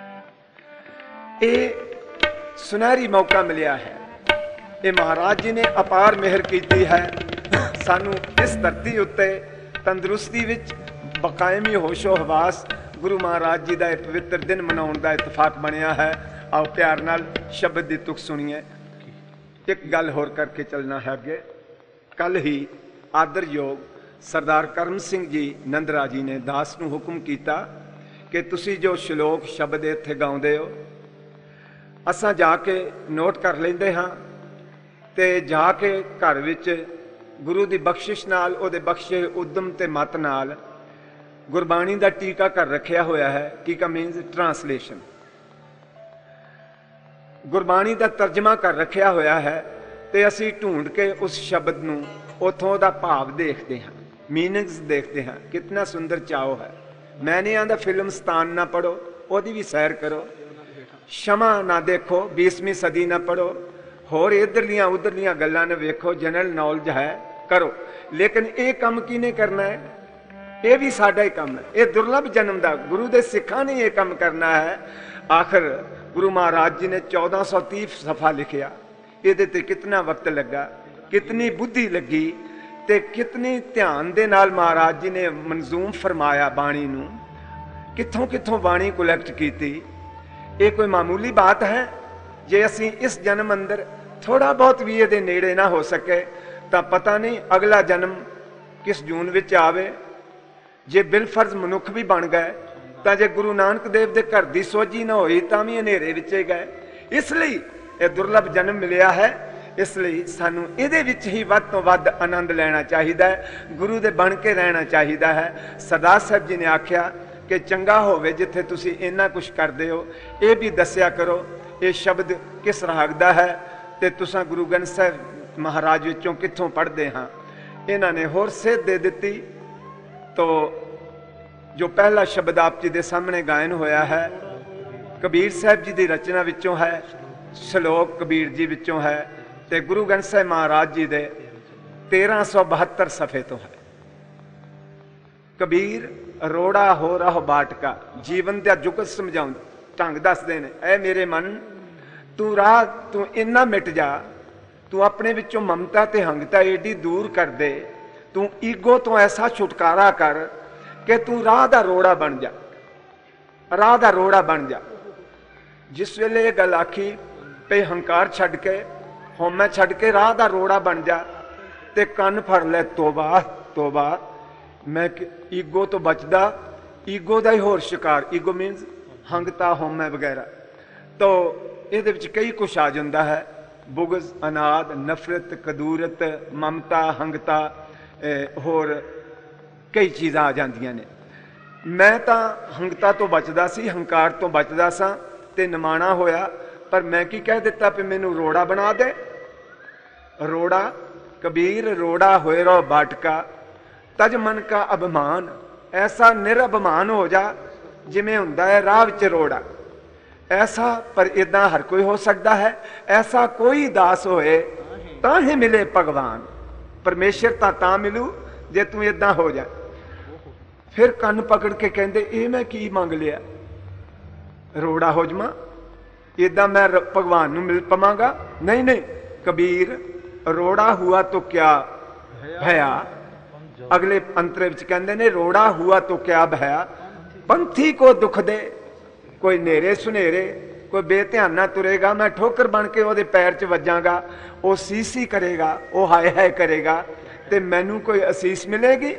[SPEAKER 2] ਇਹ ਸੁਨਹਿਰੀ ਮੌਕਾ ਮਿਲਿਆ ਹੈ। ਇਹ ਮਹਾਰਾਜ ਜੀ ਨੇ ਅਪਾਰ ਮਿਹਰ ਕੀਤੀ ਹੈ, ਸਾਨੂੰ ਇਸ ਧਰਤੀ ਉੱਤੇ ਤੰਦਰੁਸਤੀ ਵਿੱਚ ਬਕਾਇਮੀ ਹੋਸ਼ੋ ਹਵਾਸ ਗੁਰੂ ਮਹਾਰਾਜ ਜੀ ਦਾ ਇਹ ਪਵਿੱਤਰ ਦਿਨ ਮਨਾਉਣ ਦਾ ਇਤਫਾਕ ਬਣਿਆ ਹੈ। ਆਓ ਪਿਆਰ ਨਾਲ ਸ਼ਬਦ ਦੀ ਤੁਕ ਸੁਣੀਏ। ਇੱਕ ਗੱਲ ਹੋਰ ਕਰਕੇ ਚੱਲਣਾ ਹੈ ਅੱਗੇ। ਕੱਲ ਹੀ ਆਦਰਯੋਗ ਸਰਦਾਰ ਕਰਮ ਸਿੰਘ ਜੀ ਨੰਦਰਾ ਜੀ ਨੇ ਦਾਸ ਨੂੰ ਹੁਕਮ ਕੀਤਾ ਕਿ ਤੁਸੀਂ ਜੋ ਸ਼ਲੋਕ ਸ਼ਬਦ ਇੱਥੇ ਗਾਉਂਦੇ ਹੋ, ਅਸਾਂ ਜਾ ਕੇ ਨੋਟ ਕਰ ਲੈਂਦੇ ਹਾਂ, ਤੇ ਜਾ ਕੇ ਘਰ ਵਿੱਚ ਗੁਰੂ ਦੀ ਬਖਸ਼ਿਸ਼ ਨਾਲ, ਉਹਦੇ ਬਖਸ਼ੇ ਉਦਮ ਤੇ ਮਤ ਨਾਲ ਗੁਰਬਾਣੀ ਦਾ ਟੀਕਾ ਕਰ ਰੱਖਿਆ ਹੋਇਆ ਹੈ। ਟੀਕਾ ਮੀਨਸ ਟ੍ਰਾਂਸਲੇਸ਼ਨ। ਗੁਰਬਾਣੀ ਦਾ ਤਰਜਮਾ ਕਰ ਰੱਖਿਆ ਹੋਇਆ ਹੈ, ਤੇ ਅਸੀਂ ਢੂੰਡ ਕੇ ਉਸ ਸ਼ਬਦ ਨੂੰ ਉਥੋਂ ਦਾ ਭਾਵ ਦੇਖਦੇ ਹਾਂ, ਮੀਨਿੰਗਸ ਦੇਖਦੇ ਹਾਂ। ਕਿਤਨਾ ਸੁੰਦਰ ਚਾਓ ਹੈ। ਮੈਂ ਨਹੀਂ ਆਂਦਾ ਫਿਲਮਸਤਾਨ ਨਾ ਪੜੋ, ਉਹਦੀ ਵੀ ਸੈਰ ਕਰੋ। ਸ਼ਮਾ ਨਾ ਦੇਖੋ, 20ਵੀਂ ਸਦੀ ਨਾ ਪੜੋ, ਹੋਰ ਇਧਰਲੀਆਂ ਉਧਰਲੀਆਂ ਗੱਲਾਂ ਨੇ ਵੇਖੋ, ਜਨਰਲ ਨੌਲੇਜ ਹੈ ਕਰੋ। ਲੇਕਿਨ ਇਹ ਕੰਮ ਕਿਹਨੇ ਕਰਨਾ ਹੈ? ਇਹ ਵੀ ਸਾਡਾ ਹੀ ਕੰਮ ਹੈ। ਇਹ ਦੁਰਲਭ ਜਨਮ ਦਾ ਗੁਰੂ ਦੇ ਸਿੱਖਾਂ ਨੇ ਇਹ ਕੰਮ ਕਰਨਾ ਹੈ। ਆਖਰ ਗੁਰੂ ਮਹਾਰਾਜ ਜੀ ਨੇ 1430 ਸਫਾ ਲਿਖਿਆ। ਇਹਦੇ ਤੇ ਕਿਤਨਾ ਵਕਤ ਲੱਗਾ, ਕਿਤਨੀ ਬੁੱਧੀ ਲੱਗੀ, ਤੇ ਕਿਤਨੀ ਧਿਆਨ ਦੇ ਨਾਲ ਮਹਾਰਾਜ ਜੀ ਨੇ ਮਨਜ਼ੂਮ ਫਰਮਾਇਆ ਬਾਣੀ ਨੂੰ। ਕਿੱਥੋਂ ਕਿੱਥੋਂ ਬਾਣੀ ਕੁਲੈਕਟ ਕੀਤੀ। ਇਹ ਕੋਈ ਮਾਮੂਲੀ ਬਾਤ ਹੈ? ਜੇ ਅਸੀਂ ਇਸ ਜਨਮ ਅੰਦਰ ਥੋੜਾ ਬਹੁਤ ਵੀ ਇਹਦੇ ਨੇੜੇ ਨਾ ਹੋ ਸਕੇ ਤਾਂ ਪਤਾ ਨਹੀਂ ਅਗਲਾ ਜਨਮ ਕਿਸ ਜੂਨ ਵਿੱਚ ਆਵੇ। ਜੇ ਬਿਲਫਰਜ਼ ਮਨੁੱਖ ਵੀ ਬਣ ਗਏ ਤਾਂ ਜੇ ਗੁਰੂ ਨਾਨਕ ਦੇਵ ਦੇ ਘਰ ਦੀ ਸੋਝੀ ਨਾ ਹੋਈ ਤਾਂ ਵੀ ਹਨੇਰੇ ਵਿੱਚ ਹੀ ਗਏ। ਇਸ ਲਈ ਇਹ ਦੁਰਲਭ ਜਨਮ ਮਿਲਿਆ ਹੈ। ਇਸ ਲਈ ਸਾਨੂੰ ਇਹਦੇ ਵਿੱਚ ਹੀ ਵੱਧ ਤੋਂ ਵੱਧ ਆਨੰਦ ਲੈਣਾ ਚਾਹੀਦਾ ਹੈ, ਗੁਰੂ ਦੇ ਬਣ ਕੇ ਰਹਿਣਾ ਚਾਹੀਦਾ ਹੈ। ਸਰਦਾਰ ਸਾਹਿਬ ਜੀ ਨੇ ਆਖਿਆ ਕਿ ਚੰਗਾ ਹੋਵੇ ਜਿੱਥੇ ਤੁਸੀਂ ਇੰਨਾ ਕੁਝ ਕਰਦੇ ਹੋ, ਇਹ ਵੀ ਦੱਸਿਆ ਕਰੋ ਇਹ ਸ਼ਬਦ ਕਿਸ ਰਾਗ ਦਾ ਹੈ, ਤੇ ਤੁਸੀਂ ਗੁਰੂ ਗ੍ਰੰਥ ਸਾਹਿਬ ਮਹਾਰਾਜ ਵਿੱਚੋਂ ਕਿੱਥੋਂ ਪੜ੍ਹਦੇ ਹਾਂ। ਇਹਨਾਂ ਨੇ ਹੋਰ ਸੇਧ ਦੇ ਦਿੱਤੀ। ਤੋ ਜੋ ਪਹਿਲਾ ਸ਼ਬਦ ਆਪ ਜੀ ਦੇ ਸਾਹਮਣੇ ਗਾਇਨ ਹੋਇਆ ਹੈ, ਕਬੀਰ ਸਾਹਿਬ ਜੀ ਦੀ ਰਚਨਾ ਵਿੱਚੋਂ ਹੈ, ਸ਼ਲੋਕ ਕਬੀਰ ਜੀ ਵਿੱਚੋਂ ਹੈ, ਤੇ ਗੁਰੂ ਗ੍ਰੰਥ ਸਾਹਿਬ ਮਹਾਰਾਜ ਜੀ ਦੇ 1372 ਸਫੇ ਤੋਂ ਹੈ। ਕਬੀਰ ਰੋੜਾ ਹੋ ਰਹਾ ਬਾਟਕਾ, ਜੀਵਨ ਦਾ ਜੁਗਤ ਸਮਝਾਉਂਦੇ ਢੰਗ ਦੱਸਦੇ ਨੇ। ਐ ਮੇਰੇ ਮਨ, ਤੂੰ ਰਾਹ ਤੂੰ ਇੰਨਾ ਮਿਟ ਜਾ, ਤੂੰ ਆਪਣੇ ਵਿੱਚੋਂ ਮਮਤਾ ਤੇ ਹੰਗਤਾ ਏਡੀ ਦੂਰ ਕਰ ਦੇ, ਤੂੰ ਈਗੋ ਤੋਂ ਐਸਾ ਛੁਟਕਾਰਾ ਕਰ ਕਿ ਤੂੰ ਰਾਹ ਦਾ ਰੋੜਾ ਬਣ ਜਾ, ਰਾਹ ਦਾ ਰੋੜਾ ਬਣ ਜਾ। ਜਿਸ ਵੇਲੇ ਇਹ ਗੱਲ ਆਖੀ ਪਈ ਹੰਕਾਰ ਛੱਡ ਕੇ, ਹਉਮੈ ਛੱਡ ਕੇ ਰਾਹ ਦਾ ਰੋੜਾ ਬਣ ਜਾ, ਤੇ ਕੰਨ ਫੜ ਲੈ ਤੋਬਾ ਤੋਬਾ, ਮੈਂ ਈਗੋ ਤੋਂ ਬਚਦਾ, ਈਗੋ ਦਾ ਹੀ ਹੋਰ ਸ਼ਿਕਾਰ। ਈਗੋ ਮੀਨਸ ਹੰਗਤਾ, ਹਉਮੈ ਵਗੈਰਾ। ਤੋ ਇਹਦੇ ਵਿੱਚ ਕਈ ਕੁਛ ਆ ਜਾਂਦਾ ਹੈ, ਬੁਗਜ਼, ਅਨਾਦ, ਨਫ਼ਰਤ, ਕਦੂਰਤ, ਮਮਤਾ, ਹੰਗਤਾ, ਹੋਰ ਕਈ ਚੀਜ਼ਾਂ ਆ ਜਾਂਦੀਆਂ ਨੇ। ਮੈਂ ਤਾਂ ਹੰਗਤਾ ਤੋਂ ਬਚਦਾ ਸੀ, ਹੰਕਾਰ ਤੋਂ ਬਚਦਾ ਸਾਂ, ਤੇ ਨਿਮਾਣਾ ਹੋਇਆ। ਪਰ ਮੈਂ ਕੀ ਕਹਿ ਦਿੱਤਾ ਵੀ ਮੈਨੂੰ ਰੋੜਾ ਬਣਾ ਦੇ। ਰੋੜਾ ਕਬੀਰ ਰੋੜਾ ਹੋਏ ਰੋ ਬਾਟਕਾ, ਤਜ ਮਨ ਕਾ ਅਭਿਮਾਨ, ਐਸਾ ਨਿਰਅਭਿਮਾਨ ਹੋ ਜਾ ਜਿਵੇਂ ਹੁੰਦਾ ਹੈ ਰਾਹ ਵਿੱਚ ਰੋੜਾ। ਐਸਾ ਪਰ ਇਦਾਂ ਹਰ ਕੋਈ ਹੋ ਸਕਦਾ ਹੈ। ਐਸਾ ਕੋਈ ਦਾਸ ਹੋਏ ਤਾਂ ਹੀ ਮਿਲੇ ਭਗਵਾਨ। ਪਰਮੇਸ਼ਰ ਤਾਂ ਮਿਲੂ ਜੇ ਤੂੰ ਇਦਾਂ ਹੋ ਜਾ। ਫਿਰ ਕੰਨ ਪਕੜ ਕੇ ਕਹਿੰਦੇ ਇਹ ਮੈਂ ਕੀ ਮੰਗ ਲਿਆ, ਰੋੜਾ ਹੋ ਜਾਵਾਂ, ਇਦਾਂ ਮੈਂ ਭਗਵਾਨ ਨੂੰ ਮਿਲ ਪਵਾਂਗਾ? ਨਹੀਂ ਨਹੀਂ, ਕਬੀਰ ਰੋੜਾ ਹੁਆ ਤੋ ਕਿਆ ਭਇਆ। ਅਗਲੇ ਅੰਤਰੇ ਵਿੱਚ ਕਹਿੰਦੇ ਨੇ ਰੋੜਾ ਹੁਆ ਤੋ ਕਿਆ ਭਇਆ, ਪੰਥੀ ਕੋ ਦੁੱਖ ਦੇ कोई नेरे सुनेरे, कोई बेध्याना तुरेगा, मैं ठोकर बन के ਉਹਦੇ पैर 'ਚ ਵੱਜਾਂਗਾ, ਉਹ ਸੀਸੀ ਕਰੇਗਾ, ਉਹ ਹਾਏ ਹਾਏ ਕਰੇਗਾ, ਤੇ ਮੈਨੂੰ ਕੋਈ ਅਸੀਸ ਮਿਲੇਗੀ?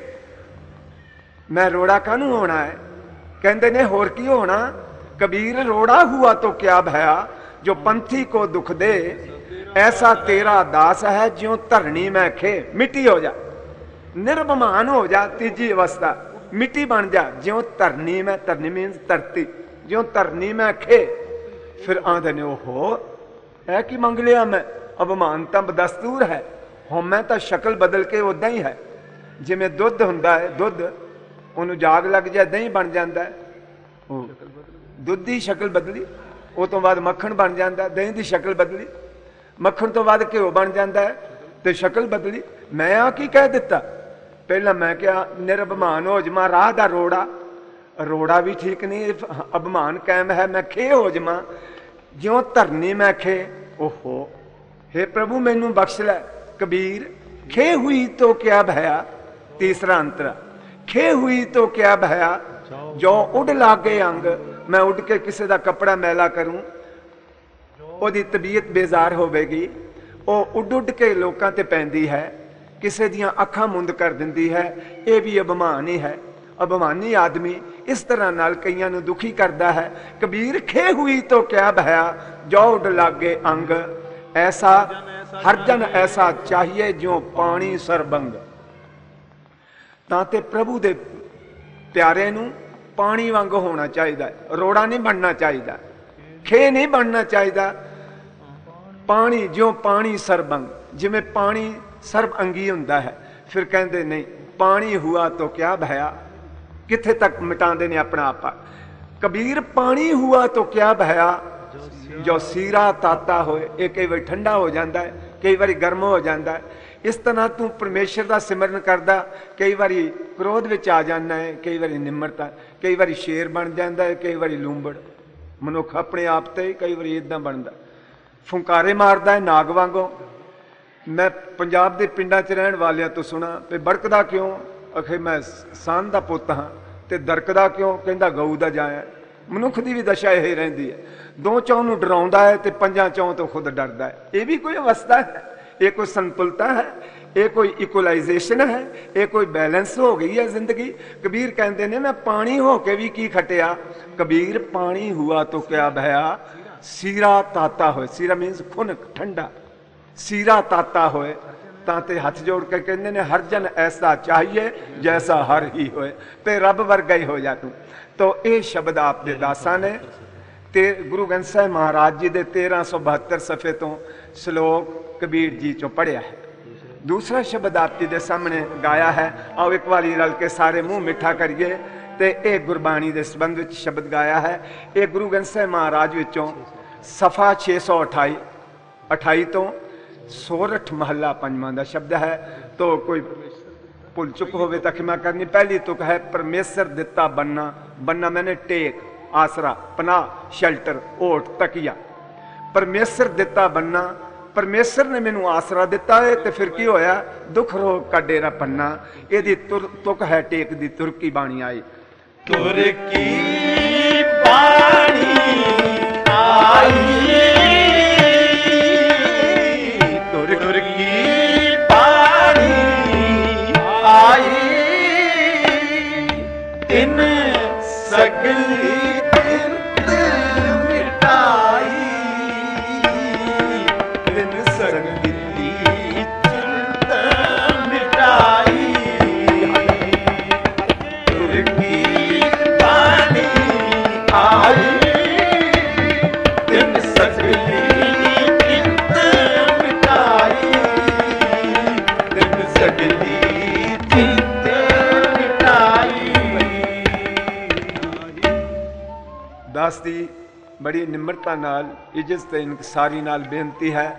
[SPEAKER 2] मैं रोड़ा कानू होना है? कहते ने होर की होना? कबीर रोड़ा हुआ तो क्या भया, जो पंथी को दुख दे, ऐसा तेरा दास है ज्यों धरनी में खे। मिट्टी हो जा, निर्भमान हो जा, तीजी अवस्था मिट्टी बन जा, ज्यों धरनी में, धरनी मीन्स धरती, ज्यों धरनी में खे। फिर आंदे ने ओहो है कि मंग लिया मैं, अभिमान तो बदस्तूर है, हम मैं तो शक्ल बदल के उदा ही है, जिमें दुध हुंदा है, दुध ਉਹਨੂੰ ਜਾਗ ਲੱਗ ਜਾ ਦਹੀਂ ਬਣ ਜਾਂਦਾ, ਉਹ ਦੁੱਧ ਦੀ ਸ਼ਕਲ ਬਦਲੀ, ਉਹ ਤੋਂ ਬਾਅਦ ਮੱਖਣ ਬਣ ਜਾਂਦਾ, ਦਹੀਂ ਦੀ ਸ਼ਕਲ ਬਦਲੀ, ਮੱਖਣ ਤੋਂ ਬਾਅਦ ਘਿਓ ਬਣ ਜਾਂਦਾ ਤੇ ਸ਼ਕਲ ਬਦਲੀ। ਮੈਂ ਆ ਕੀ ਕਹਿ ਦਿੱਤਾ? ਪਹਿਲਾਂ ਮੈਂ ਕਿਹਾ ਨਿਰਭਮਾਨ ਹੋ ਜਾਵਾਂ, ਰਾਹ ਦਾ ਰੋੜਾ, ਰੋੜਾ ਵੀ ਠੀਕ ਨਹੀਂ, ਅਭਿਮਾਨ ਕਾਇਮ ਹੈ, ਮੈਂ ਖੇ ਹੋ ਜਾਵਾਂ, ਜਿਉਂ ਧਰਨੀ ਮੈਂ ਖੇ। ਓਹੋ हे प्रभु मैनू बख्श लै। कबीर खे हुई तो क्या भया, तीसरा अंतरा, खे हुई तो क्या भया, जो उड़ लागे अंग, मैं उड़ के किसी का कपड़ा मैला करूं, ओदी तबीयत बेजार होवेगी, ਉਹ ਉੱਡ ਉੱਡ ਕੇ ਲੋਕਾਂ ਤੇ ਪੈਂਦੀ ਹੈ, ਕਿਸੇ ਦੀਆਂ ਅੱਖਾਂ ਮੁੰਦ ਕਰ ਦਿੰਦੀ ਹੈ, ਇਹ ਵੀ ਅਭਿਮਾਨ ਹੀ ਹੈ। ਅਭਿਮਾਨੀ ਆਦਮੀ ਇਸ ਤਰ੍ਹਾਂ ਨਾਲ ਕਈਆਂ ਨੂੰ ਦੁਖੀ ਕਰਦਾ ਹੈ। ਕਬੀਰ ਖੇ ਹੋਈ ਤੋ ਕਿਆ ਭਇਆ, ਜੋ ਉੱਡ ਲਾਗੇ ਅੰਗ, ਐਸਾ ਹਰ ਜਨ ਐਸਾ ਚਾਹੀਏ ਜਿਉ ਪਾਣੀ ਸਰਬੰਗ। ਤਾਂ ਤੇ ਪ੍ਰਭੂ ਦੇ ਪਿਆਰੇ ਨੂੰ ਪਾਣੀ ਵਾਂਗ ਹੋਣਾ ਚਾਹੀਦਾ, ਰੋੜਾ ਨਹੀਂ ਬਣਨਾ ਚਾਹੀਦਾ, ਖੇ ਨਹੀਂ ਬਣਨਾ ਚਾਹੀਦਾ। ਪਾਣੀ ਜਿਉਂ ਪਾਣੀ ਸਰਬੰਗ, ਜਿਵੇਂ ਪਾਣੀ ਸਰਬ ਅੰਗੀ ਹੁੰਦਾ ਹੈ। ਫਿਰ ਕਹਿੰਦੇ ਨਹੀਂ, ਪਾਣੀ ਹੁਆ ਤੋ ਕਿਆ ਭਇਆ, ਕਿੱਥੇ ਤੱਕ ਮਿਟਾਉਂਦੇ ਨੇ ਆਪਣਾ ਆਪਾ। ਕਬੀਰ ਪਾਣੀ ਹੁਆ ਤੋ ਕਿਆ ਭਇਆ, ਜੋ ਸੀਰਾ ਤਾਤਾ ਹੋਏ। ਇਹ ਕਈ ਵਾਰੀ ਠੰਡਾ ਹੋ ਜਾਂਦਾ ਹੈ, ਕਈ ਵਾਰੀ ਗਰਮ ਹੋ ਜਾਂਦਾ ਹੈ। ਇਸ ਤਰ੍ਹਾਂ ਤੂੰ ਪਰਮੇਸ਼ਰ ਦਾ ਸਿਮਰਨ ਕਰਦਾ, ਕਈ ਵਾਰੀ ਕ੍ਰੋਧ ਵਿੱਚ ਆ ਜਾਂਦਾ ਹੈ, ਕਈ ਵਾਰੀ ਨਿਮਰਤਾ, ਕਈ ਵਾਰੀ ਸ਼ੇਰ ਬਣ ਜਾਂਦਾ ਹੈ, ਕਈ ਵਾਰੀ ਲੂੰਬੜ। ਮਨੁੱਖ ਆਪਣੇ ਆਪ ਤੇ ਕਈ ਵਾਰੀ ਇੱਦਾਂ ਬਣਦਾ, ਫੁੰਕਾਰੇ ਮਾਰਦਾ ਹੈ ਨਾਗ ਵਾਂਗੋਂ। ਮੈਂ ਪੰਜਾਬ ਦੇ ਪਿੰਡਾਂ 'ਚ ਰਹਿਣ ਵਾਲਿਆਂ ਤੋਂ ਸੁਣਾ ਵੀ ਬੜਕਦਾ ਕਿਉਂ, ਅਖੇ ਮੈਂ ਸਾਨ ਦਾ ਪੁੱਤ ਹਾਂ। ਤੇ ਦਰਕਦਾ ਕਿਉਂ, ਕਹਿੰਦਾ ਗਊ ਦਾ ਜਾਇਆ। ਮਨੁੱਖ ਦੀ ਵੀ ਦਸ਼ਾ ਇਹ ਰਹਿੰਦੀ ਹੈ, ਦੋ ਚੌਂ ਨੂੰ ਡਰਾਉਂਦਾ ਹੈ ਤੇ ਪੰਜਾਂ ਚੌਂ ਤੋਂ ਖੁਦ ਡਰਦਾ ਹੈ। ਇਹ ਵੀ ਕੋਈ ਅਵਸਥਾ ਹੈ, ਇਹ ਕੋਈ ਸੰਤੁਲਤਾ ਹੈ, ਇਹ ਕੋਈ ਇਕੁਲਾਈਜੇਸ਼ਨ ਹੈ, ਇਹ ਕੋਈ ਬੈਲੈਂਸ ਹੋ ਗਈ ਹੈ ਜ਼ਿੰਦਗੀ। ਕਬੀਰ ਕਹਿੰਦੇ ਨੇ ਮੈਂ ਪਾਣੀ ਹੋ ਕੇ ਵੀ ਕੀ ਖਟਿਆ। ਕਬੀਰ ਪਾਣੀ ਹੁਆ ਤੋ ਕਿਆ ਭਇਆ, ਸੀਰਾ ਤਾਤਾ ਹੋਏ। ਸੀਰਾ ਮੀਨਸ ਖੁਨਕ, ਠੰਡਾ। ਸੀਰਾ ਤਾਤਾ ਹੋਏ ਤਾਂ ਤੇ ਹੱਥ ਜੋੜ ਕੇ ਕਹਿੰਦੇ ਨੇ ਹਰ ਜਨ ਐਸਾ ਚਾਹੀਏ ਜੈਸਾ ਹਰ ਹੀ ਹੋਏ, ਤੇ ਰੱਬ ਵਰਗਾ ਹੀ ਹੋ ਜਾ ਤੂੰ। ਤੋ ਇਹ ਸ਼ਬਦ ਆਪ ਦੇ ਦਾਸਾਂ ਨੇ ਤੇ ਗੁਰੂ ਗ੍ਰੰਥ ਸਾਹਿਬ ਮਹਾਰਾਜ ਜੀ ਦੇ 1372 ਸਫੇ ਤੋਂ ਸ਼ਲੋਕ ਕਬੀਰ ਜੀ ਚੋਂ ਪੜ੍ਹਿਆ ਹੈ। ਦੂਸਰਾ ਸ਼ਬਦ ਆਪ ਜੀ ਦੇ ਸਾਹਮਣੇ ਗਾਇਆ ਹੈ। ਆਓ ਇੱਕ ਵਾਰੀ ਰਲ ਕੇ ਸਾਰੇ ਮੂੰਹ ਮਿੱਠਾ ਕਰੀਏ। ਤੇ ਇਹ ਗੁਰਬਾਣੀ ਦੇ ਸੰਬੰਧ ਵਿੱਚ ਸ਼ਬਦ ਗਾਇਆ ਹੈ। ਇਹ ਗੁਰੂ ਗ੍ਰੰਥ ਸਾਹਿਬ ਮਹਾਰਾਜ ਵਿੱਚੋਂ ਸਫਾ 628 28 ਤੋਂ ਸੋਰਠ ਮਹੱਲਾ ਪੰਜਵਾਂ ਦਾ ਸ਼ਬਦ ਹੈ। ਤੋ ਕੋਈ ਭੁੱਲ ਚੁੱਕ ਹੋਵੇ ਤਾਂ ਖਿਮਾ ਕਰਨੀ। ਪਹਿਲੀ ਤੁਕ ਹੈ ਪਰਮੇਸ਼ਰ ਦਿੱਤਾ ਬੰਨਾ। ਬੰਨਾ ਮੈਨੇ ਟੇਕ, ਆਸਰਾ, ਪਨਾਹ, ਸ਼ੈਲਟਰ, ਓਟ, ਤਕੀਆ। ਪਰਮੇਸ਼ਰ ਦਿੱਤਾ ਬੰਨਾ, ਪਰਮੇਸ਼ਰ ਨੇ ਮੈਨੂੰ ਆਸਰਾ ਦਿੱਤਾ ਹੈ। ਤੇ ਫਿਰ ਕੀ ਹੋਇਆ, ਦੁੱਖ ਰੋਗ ਕਾ ਡੇਰਾ ਪੰਨਾ। ਇਹਦੀ ਤੁਕ ਹੈ ਟੇਕ ਦੀ, ਤੁਰਕੀ ਬਾਣੀ ਆਈ।
[SPEAKER 1] ਤੁਰਕੀ ਬਾਣੀ ਆਈ, ਤੁਰਕੀ ਬਾਣੀ ਆਈ, ਤਿਨ ਸਗਲੀ ਤਿੰਤ ਮਿਟਾਈ, ਤਿਨ ਸਗਲੀ ਤਿੰਤ ਮਿਟਾਈ। ਤੁਰਕੀ ਬਾਣੀ ਆਈ, ਤਿਨ ਸਗਲੀ ਤਿੰਤ ਮਿਟਾਈ, ਤਿਨ ਸਗਲੀ ਤਿੰਤ ਮਿਟਾਈ।
[SPEAKER 2] ਦਾਸ ਦੀ ਬੜੀ ਨਿਮਰਤਾ ਨਾਲ, ਇੱਜ਼ਤ ਤੇ ਇਨਕਸਾਰੀ ਨਾਲ ਬੇਨਤੀ ਹੈ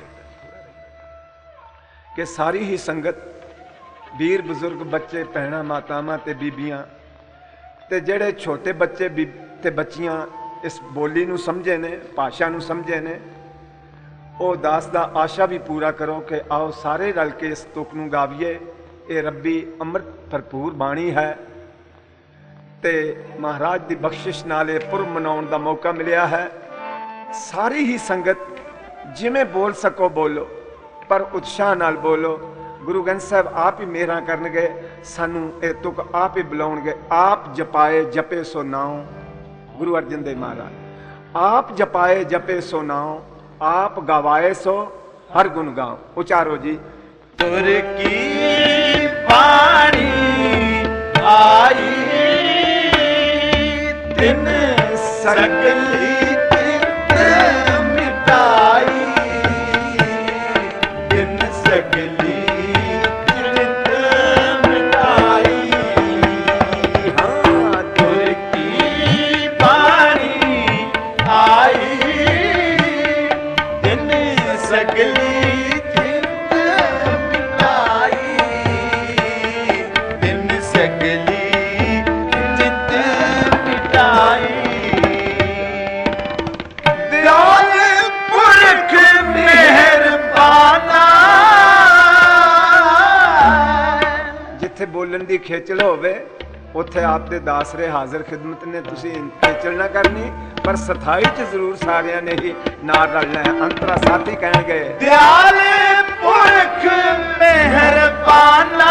[SPEAKER 2] ਕਿ ਸਾਰੀ ਹੀ ਸੰਗਤ, ਵੀਰ ਬਜ਼ੁਰਗ, ਬੱਚੇ, ਭੈਣਾਂ, ਮਾਤਾਵਾਂ ਤੇ ਬੀਬੀਆਂ, ਤੇ ਜਿਹੜੇ ਛੋਟੇ ਬੱਚੇ ਤੇ ਬੱਚੀਆਂ ਇਸ ਬੋਲੀ ਨੂੰ ਸਮਝੇ ਨੇ, ਭਾਸ਼ਾ ਨੂੰ ਸਮਝੇ ਨੇ, ਉਹ ਦਾਸ ਦਾ ਆਸ਼ਾ ਵੀ ਪੂਰਾ ਕਰੋ ਕਿ ਆਓ ਸਾਰੇ ਰਲ ਕੇ ਇਸ ਤੁਕ ਨੂੰ ਗਾਵੀਏ। ਇਹ ਰੱਬੀ ਅੰਮ੍ਰਿਤ ਭਰਪੂਰ ਬਾਣੀ ਹੈ। ਤੇ ਮਹਾਰਾਜ ਦੀ ਬਖਸ਼ਿਸ਼ ਨਾਲ ਇਹ ਪੁਰਬ ਮਨਾਉਣ ਦਾ ਮੌਕਾ ਮਿਲਿਆ ਹੈ। ਸਾਰੀ ਹੀ ਸੰਗਤ ਜਿਵੇਂ ਬੋਲ ਸਕੋ ਬੋਲੋ, ਪਰ ਉਤਸ਼ਾਹ ਨਾਲ ਬੋਲੋ। ਗੁਰੂ ਗ੍ਰੰਥ ਸਾਹਿਬ ਆਪ ਹੀ ਮਿਹਰਾਂ ਕਰਨਗੇ, ਸਾਨੂੰ ਇਹ ਤੁਕ ਆਪ ਹੀ ਬੁਲਾਉਣਗੇ। ਆਪ ਜਪਾਏ ਜਪੇ ਸੋ ਨਾਉ, ਗੁਰੂ ਅਰਜਨ ਦੇਵ ਮਹਾਰਾਜ। ਆਪ ਜਪਾਏ ਜਪੇ ਸੋ ਨਾਉ, ਆਪ ਗਵਾਏ ਸੋ ਹਰ ਗੁਣ ਗਾਉ। ਉਚਾਰੋ ਜੀ।
[SPEAKER 1] ਤੁਰ ਕੀ ਬਾਣੀ ਆਈ ਤਿਨ ਸਗਲੀ ਤਿਤ ਮਿਟਾਈ, ਤਿਨ ਸਗਲੀ ਤਿਤ ਮਿਟਾਈ। ਹਾਂ ਤੁਰ ਕੀ ਬਾਣੀ ਆਈ ਤਿਨ ਸਗਲੀ
[SPEAKER 2] ਬੋਲਣ ਦੀ ਖੇਚਲ ਹੋਵੇ ਉੱਥੇ ਆਪ ਦੇ ਦਾਸਰੇ ਹਾਜ਼ਰ ਖਿਦਮਤ ਨੇ। ਤੁਸੀਂ ਖੇਚਲ ਨਾ ਕਰਨੀ, ਪਰ ਸਥਾਈ ਚ ਜ਼ਰੂਰ ਸਾਰਿਆਂ ਨੇ ਹੀ ਨਾਲ ਰਲਣਾ ਹੈ। ਅੰਤਰਾ ਸਾਥੀ ਕਹਿਣਗੇ
[SPEAKER 1] ਦਿਆਲ ਪੁਰਖ ਮਿਹਰਬਾਨਾ,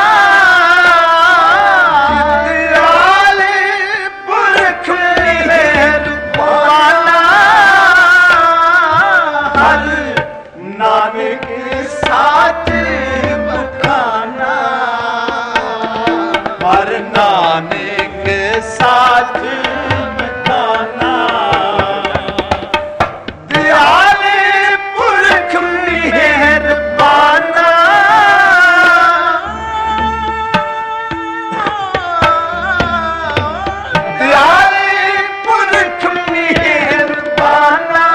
[SPEAKER 1] ਦਿਆਲ ਪੁਰਖ ਮਿਹਰਬਾਨਾ, ਹਰ ਨਾਨਕ ਸਾਚ ਬਖਾਨਾ, ਹਰ ਨਾਨਕ ਸਾਚ ਬਖਾਨਾ। ਦਿਆਲ ਪੁਰਖ ਮਿਹਰਬਾਨਾ, ਦਿਆਲ ਪੁਰਖ ਮਿਹਰਬਾਨਾ,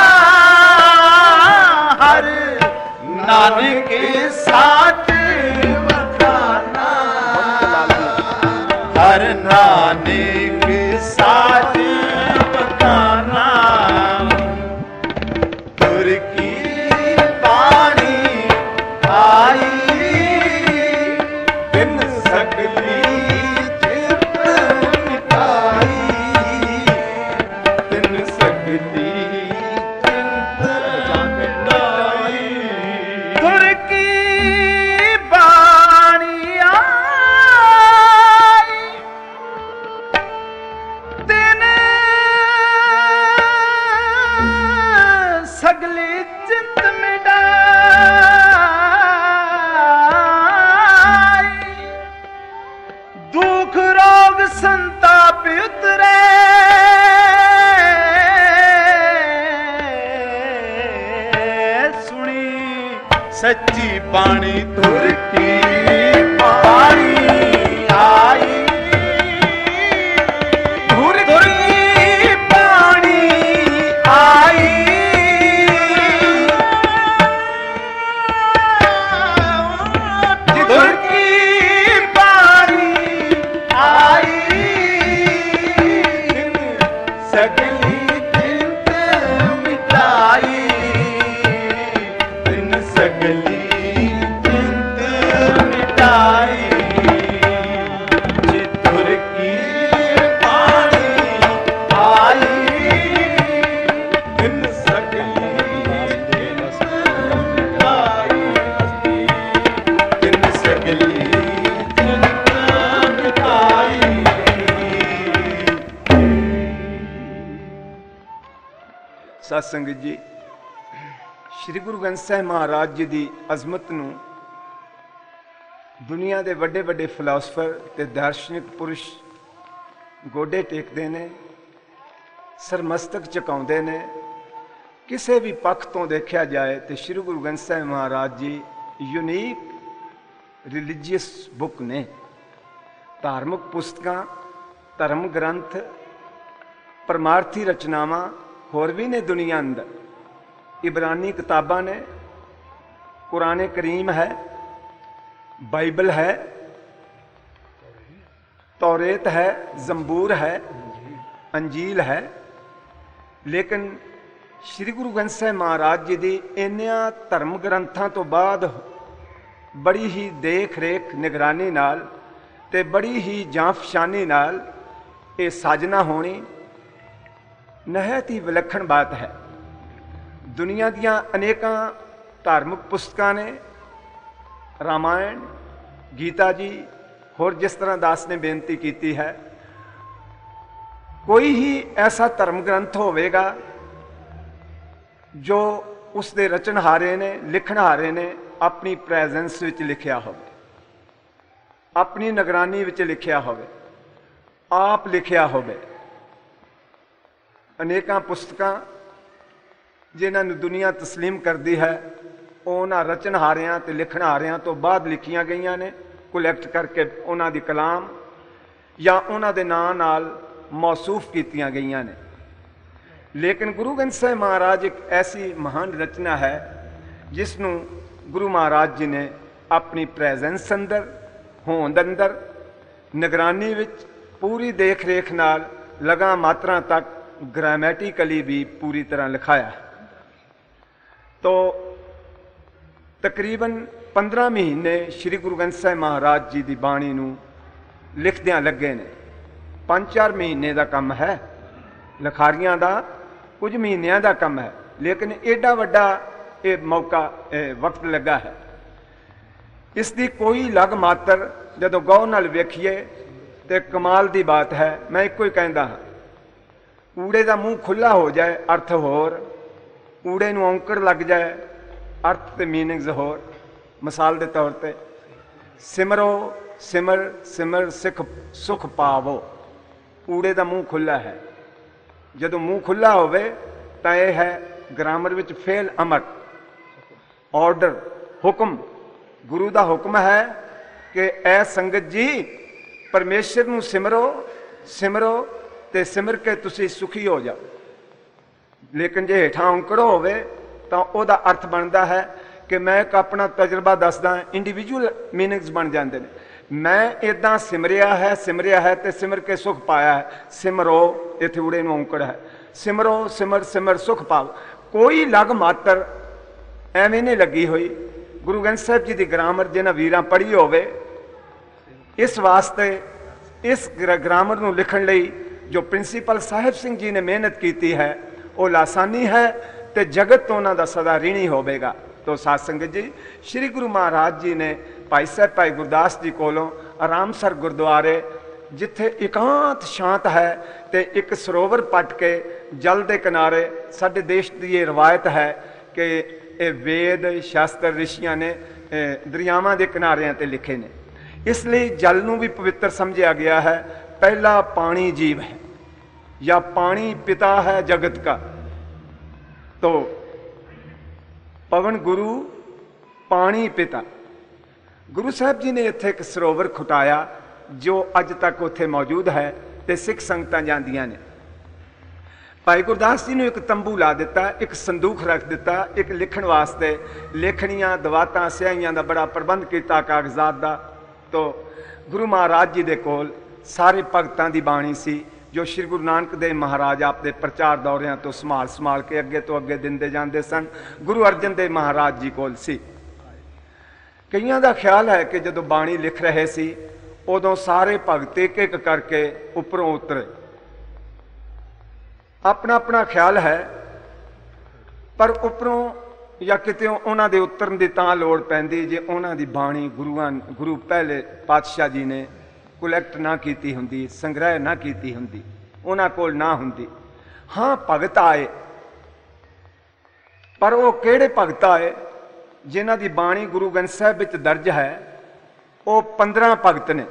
[SPEAKER 1] ਹਰ ਨਾਨਕ ਸਾਚ ਬਖਾਨਾ, ਹਰ ਨਾਨਕ ਸਾਚ ਬਖਾਨਾ। ਤੁਰ ਕੀ ਬਾਣੀ ਆਈ ਤਿਨ ਸਗਲੀ ਚਿਤ ਮਿਟਾਈ, ਤਿਨ ਸਗਲੀ ਚਿਤ ਮਿਟਾਈ। ਤੁਰ ਕੀ ਬਾਣੀ ਆਈ ਤਿਨ ਸਗਲੀ ਚਿਤ ਮਿਟਾਈ, ਦੁਖ ਰੋਗ ਸੰਤਾਪ ਉਤਰੇ, ਸੁਣੀ ਸੱਚੀ ਬਾਣੀ। ਤੁਰ ਕੀ ਬਾਣੀ ਆਈ ਤੁਰ ਕੀ ਬਾਣੀ ਆਈ, ਤੁਰ ਕੀ ਬਾਣੀ ਆਈ ਸਗਲੀ ਚਿੰਤ ਮਿਟਾਈ, ਤਿਨ ਸਗਲੀ ਚਿੰਤ ਮਿਟਾਈ। ਜੇ ਤੁਰ ਕੀ ਬਾਣੀ ਆਈ ਤਿਨ ਸਗਲੀ ਚਿੰਤ ਮਿਟਾਈ, ਤਿਨ ਸਗਲੀ ਚਿੰਤ ਮਿਟਾਈ।
[SPEAKER 2] ਸਤ ਸੰਗਤ ਜੀ, ਸ਼੍ਰੀ ਗੁਰੂ ਗ੍ਰੰਥ ਸਾਹਿਬ ਮਹਾਰਾਜ ਜੀ ਦੀ ਅਜ਼ਮਤ ਨੂੰ ਦੁਨੀਆ ਦੇ ਵੱਡੇ ਵੱਡੇ ਫਿਲਾਸਫਰ ਤੇ ਦਾਰਸ਼ਨਿਕ ਪੁਰਸ਼ ਗੋਡੇ ਟੇਕਦੇ ਨੇ, ਸਰਮਸਤਕ ਝੁਕਾਉਂਦੇ ਨੇ। ਕਿਸੇ ਵੀ ਪੱਖ ਤੋਂ ਦੇਖਿਆ ਜਾਏ ਤੇ Shri Guru Granth Sahib Maharaj ji unique religious book ਨੇ। ਧਾਰਮਿਕ ਪੁਸਤਕਾਂ, ਧਰਮ ਗ੍ਰੰਥ, ਪਰਮਾਰਥੀ ਰਚਨਾਵਾਂ ਹੋਰ ਵੀ ਨੇ ਦੁਨੀਆ ਅੰਦਰ। ਇਬਰਾਨੀ ਕਿਤਾਬਾਂ ਨੇ, ਕੁਰਾਨ ਕਰੀਮ ਹੈ, ਬਾਈਬਲ ਹੈ, ਤੌਰੇਤ ਹੈ, ਜ਼ੰਬੂਰ ਹੈ, ਅੰਜੀਲ ਹੈ। ਲੇਕਿਨ ਸ਼੍ਰੀ ਗੁਰੂ ਗ੍ਰੰਥ ਸਾਹਿਬ ਮਹਾਰਾਜ ਜੀ ਦੀ ਇੰਨਿਆਂ ਧਰਮ ਗ੍ਰੰਥਾਂ ਤੋਂ ਬਾਅਦ ਬੜੀ ਹੀ ਦੇਖ ਰੇਖ ਨਿਗਰਾਨੀ ਨਾਲ ਤੇ ਬੜੀ ਹੀ ਜਾਂਫਸ਼ਾਨੀ ਨਾਲ ये साजना होनी नहायत ही विलक्षण बात है। दुनिया दियां अनेकां धार्मिक पुस्तकां ने, रामायण, गीता जी, होर जिस तरह दास ने बेनती की है, कोई ही ऐसा धर्म ग्रंथ होवेगा जो उसके रचनहारे ने, लिखनहारे ने अपनी प्रेजेंस विच लिखिया हो, अपनी निगरानी विच लिखिया हो, आप लिखिया हो। अनेकां पुस्तकां जिन्हां नूं दुनिया तस्लीम करती है, उन्हां रचनहारियां ते लिखनहारियां तो बाद लिखियां गईयां ने, कुलैक्ट करके उन्हां दी कलाम या उन्हां दे नां नाल मौसूफ कीतियां गईयां ने। लेकिन गुरु ग्रंथ साहिब महाराज एक ऐसी महान रचना है जिसनों गुरु महाराज जी ने अपनी प्रेजेंस अंदर, होंद अंदर, निगरानी विच पूरी देख रेख नाल लगा मात्रा तक ग्रामैटिकली भी पूरी तरह लिखाया। तो तकरीबन 15 महीने श्री गुरु ग्रंथ साहिब महाराज जी की बाणी नूं लिखदियां लगे ने। 5-4 महीने का काम है लिखारियां का, कुछ महीनों का काम है, लेकिन एडा वड्डा ये मौका वक्त लगा है। इसकी कोई लग मात्र जदों गौर नाल वेखीए तो कमाल की बात है। मैं एको ही कहता हाँ, ऊड़े का मूँह खुला हो जाए अर्थ होर, ऊड़े नूं औंकड़ लग जाए अर्थ ते मीनिंग्स होर। मिसाल के तौर पर सिमरो सिमर सिमर सिख सुख पावो, ऊड़े का मूँह खुला है। जदों मूँह खुला होवे तां यह है ग्रामर विच फेल अमर, ऑर्डर, हुक्म। गुरु का हुक्म है कि ऐ संगत जी परमेश्वर नूं सिमरो, सिमरो ते सिमर के तुसी सुखी हो जाओ। लेकिन जे हेठां औंकड़ो होवे तां ओहदा अर्थ बनता है कि मैं एक अपना तजर्बा दसदा, इंडिविजुअल मीनिंग्स बन जाते हैं। मैं इदा सिमरिया है तो सिमर के सुख पाया है। सिमरो इत्थे उड़े नूं औंकड़ है, सिमरो सिमर सिमर सुख पाओ। कोई लग मात्र एवें नहीं लगी हुई। गुरु ग्रंथ साहिब जी की ग्रामर जिन्हां वीरां पढ़ी होवे, इस वास्ते इस ग्रामर नूं लिखण लई जो प्रिंसीपल साहिब सिंह जी ने मेहनत की है वो लासानी है, तो जगत तो उन्हां दा सदा ऋणी होवेगा। तो साध संगत जी, श्री गुरु महाराज जी ने भाई साहब भाई गुरदास जी कोलों आरामसर गुरुद्वारे जिथे एकांत शांत है तो एक सरोवर पट के जल के किनारे, साडे देश की ये रवायत है कि ये वेद शास्त्र ऋषियां ने दरियावां के किनारियां ते लिखे ने, इसलिए जल नूं भी पवित्र समझा गया है। पहला पानी जीव है या पानी पिता है जगत का। तो पवन गुरु, पानी पिता। गुरु साहब जी ने इत्थे एक सरोवर खुटाया जो अज तक उत्थे मौजूद है ते सिख संगतां जांदियां ने। भाई गुरदास जी ने एक तंबू ला दिता, एक संदूख रख दिता, एक लिखण वास्ते लेखनियां दवातां स्याहियां दा बड़ा प्रबंध किया कागजात दा। तो गुरु महाराज जी दे कोल सारे भगतां दी बाणी सी जो श्री गुरु नानक देव महाराज आपके प्रचार दौरियां तो संभाल संभाल के अगे तो अगे दिंदे जांदे सन। गुरु अर्जन देव महाराज जी कोल सी। कईयां दा ख्याल है कि जदों बाणी लिख रहे सी उदों सारे भगत एक एक करके उपरों उतरे। अपना अपना ख्याल है, पर उपरों या कितों उन्हां दे उतरन दी तां लोड़ पैंदी जे उन्हां दी बाणी गुरु पहले पातशाह जी ने कुलैक्ट ना की हुंदी, संग्रह ना की हुंदी, उन्हां कोल ना हुंदी। हाँ भगत आए, पर वो किहड़े भगत आए जिन्हां दी बाणी गुरु ग्रंथ साहिब विच दर्ज है। वो 15 भगत ने,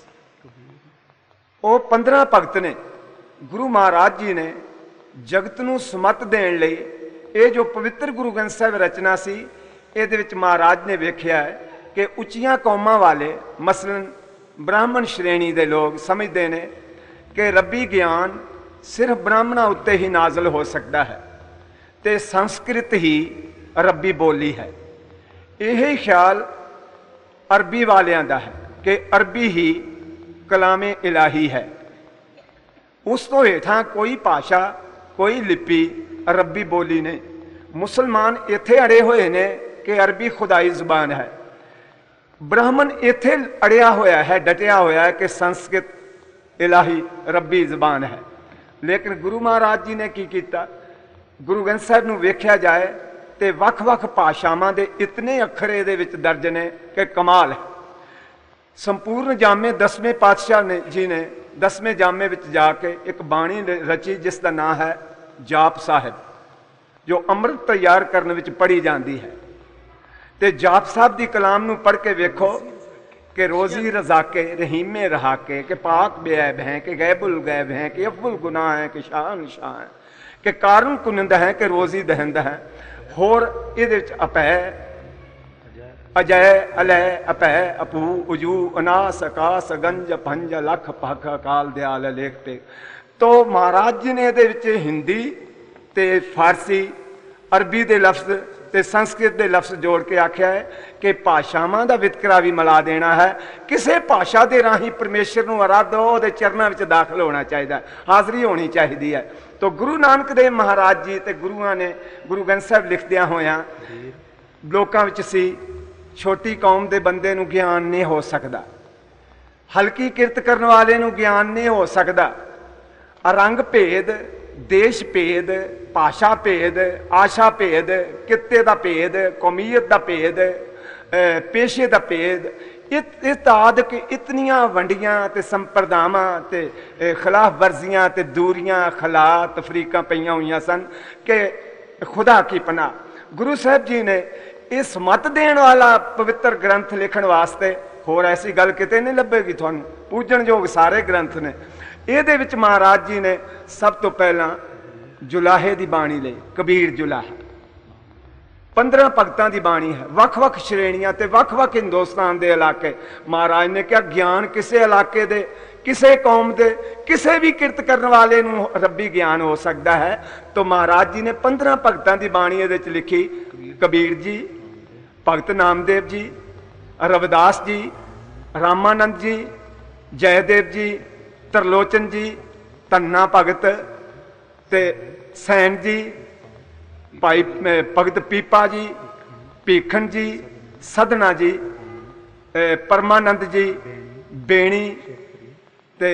[SPEAKER 2] वो 15 भगत ने। गुरु महाराज जी ने जगत नूं समत देण लई ये जो पवित्र गुरु ग्रंथ साहिब रचना सी, इहदे विच महाराज ने वेख्या है कि उच्चियां कौमां वाले मसलन ब्राह्मण श्रेणी के लोग समझते हैं कि रब्बी ज्ञान सिर्फ ब्राह्मणों उत्ते ही नाजल हो सकता है, तो संस्कृत ही रब्बी बोली है। यही ख्याल अरबी वालियां दा है कि अरबी ही कलामे इलाही है। उस तो हेठां कोई भाषा, कोई लिपि रब्बी बोली नहीं। मुसलमान इत्थे अड़े हुए ने कि अरबी खुदाई जुबान है। ब्राह्मण इत्थे अड़िया होया है, डटिया होया है कि संस्कृत इलाही रब्बी जबान है। लेकिन गुरु महाराज जी ने की किया, गुरु ग्रंथ साहिब नूं वेख्या जाए तो वख-वख भाषावां दे इतने अखर इहदे विच दर्ज ने कि कमाल है। संपूर्ण जामे 10वें पातशाह ने जी ने 10वें जामे विच जाके एक बाणी रची जिसका नाम है जाप साहिब, जो अमृत तैयार करने विच पढ़ी जाती है। तो जाप साहब की कलाम नूं पढ़ के वेखो कि रोज़ी रज़ाके रहीमे रहाके के पाक बेऐब हैं कि गैबुल गैब हैं कि अफुल गुनाह हैं कि शान शाह हैं कि कारुन कुनिंद हैं कि रोज़ी दहिंद हैं। होर इहदे विच अपै अजय अलय अपै अपू उजू अनास अकास गंज पंज लख पख अकाल दयाल लेखते। तो महाराज जी ने इहदे विच हिंदी ते फारसी अरबी दे लफ्ज़ ते संस्कृत के लफ्ज़ जोड़ के आख्या है कि भाषावां दा वितकरा भी मिला देना है। किसी भाषा के राही परमेश्वर नूं आराधो उहदे चरणों में दाखिल होना चाहिए, हाज़री होनी चाहिए है। तो गुरु नानक देव महाराज जी ते गुरुआं ने गुरु ग्रंथ साहिब लिखदियां होया लोकां विच सी छोटी कौम के बंदे नूं ज्ञान नहीं हो सकता, हल्की किरत करने वाले नूं ज्ञान नहीं हो सकता। रंग भेद, देश भेद, भाषा भेद, आशा भेद, किते का भेद, कौमीयत का भेद, पेशे का भेद, इस आदि इतनियां वंडियां ते संप्रदावां ते खिलाफ वर्जियां ते दूरियां खला तफरीकां पईयां हुई सन कि खुदा की पनाह। गुरु साहब जी ने इस मत देण वाला पवित्र ग्रंथ लिखण वास्ते होर ऐसी गल किते नहीं लभेगी तुहानूं, पूजण योग सारे ग्रंथ ने। ਇਹਦੇ ਵਿੱਚ महाराज जी ने सब तो पहला जुलाहे की बाणी ली, कबीर जुलाहा 15 भगतां की बाणी है, वख-वख श्रेणियां ते वख-वख हिंदुस्तान के इलाके। महाराज ने कहा ज्ञान किसी इलाके दे, किसी कौम के, किसी भी किरत करने वाले नूं रब्बी ज्ञान हो सकता है। तो महाराज जी ने 15 भगतां की बाणी इहदे च लिखी। कबीर जी, भगत नामदेव जी, रविदास जी, रामानंद जी, जयदेव जी, तरलोचन जी, धन्ना भगत ते सैन जी, भाई भगत पीपा जी, भीखन जी, सदना जी, परमानंद जी, बेणी ते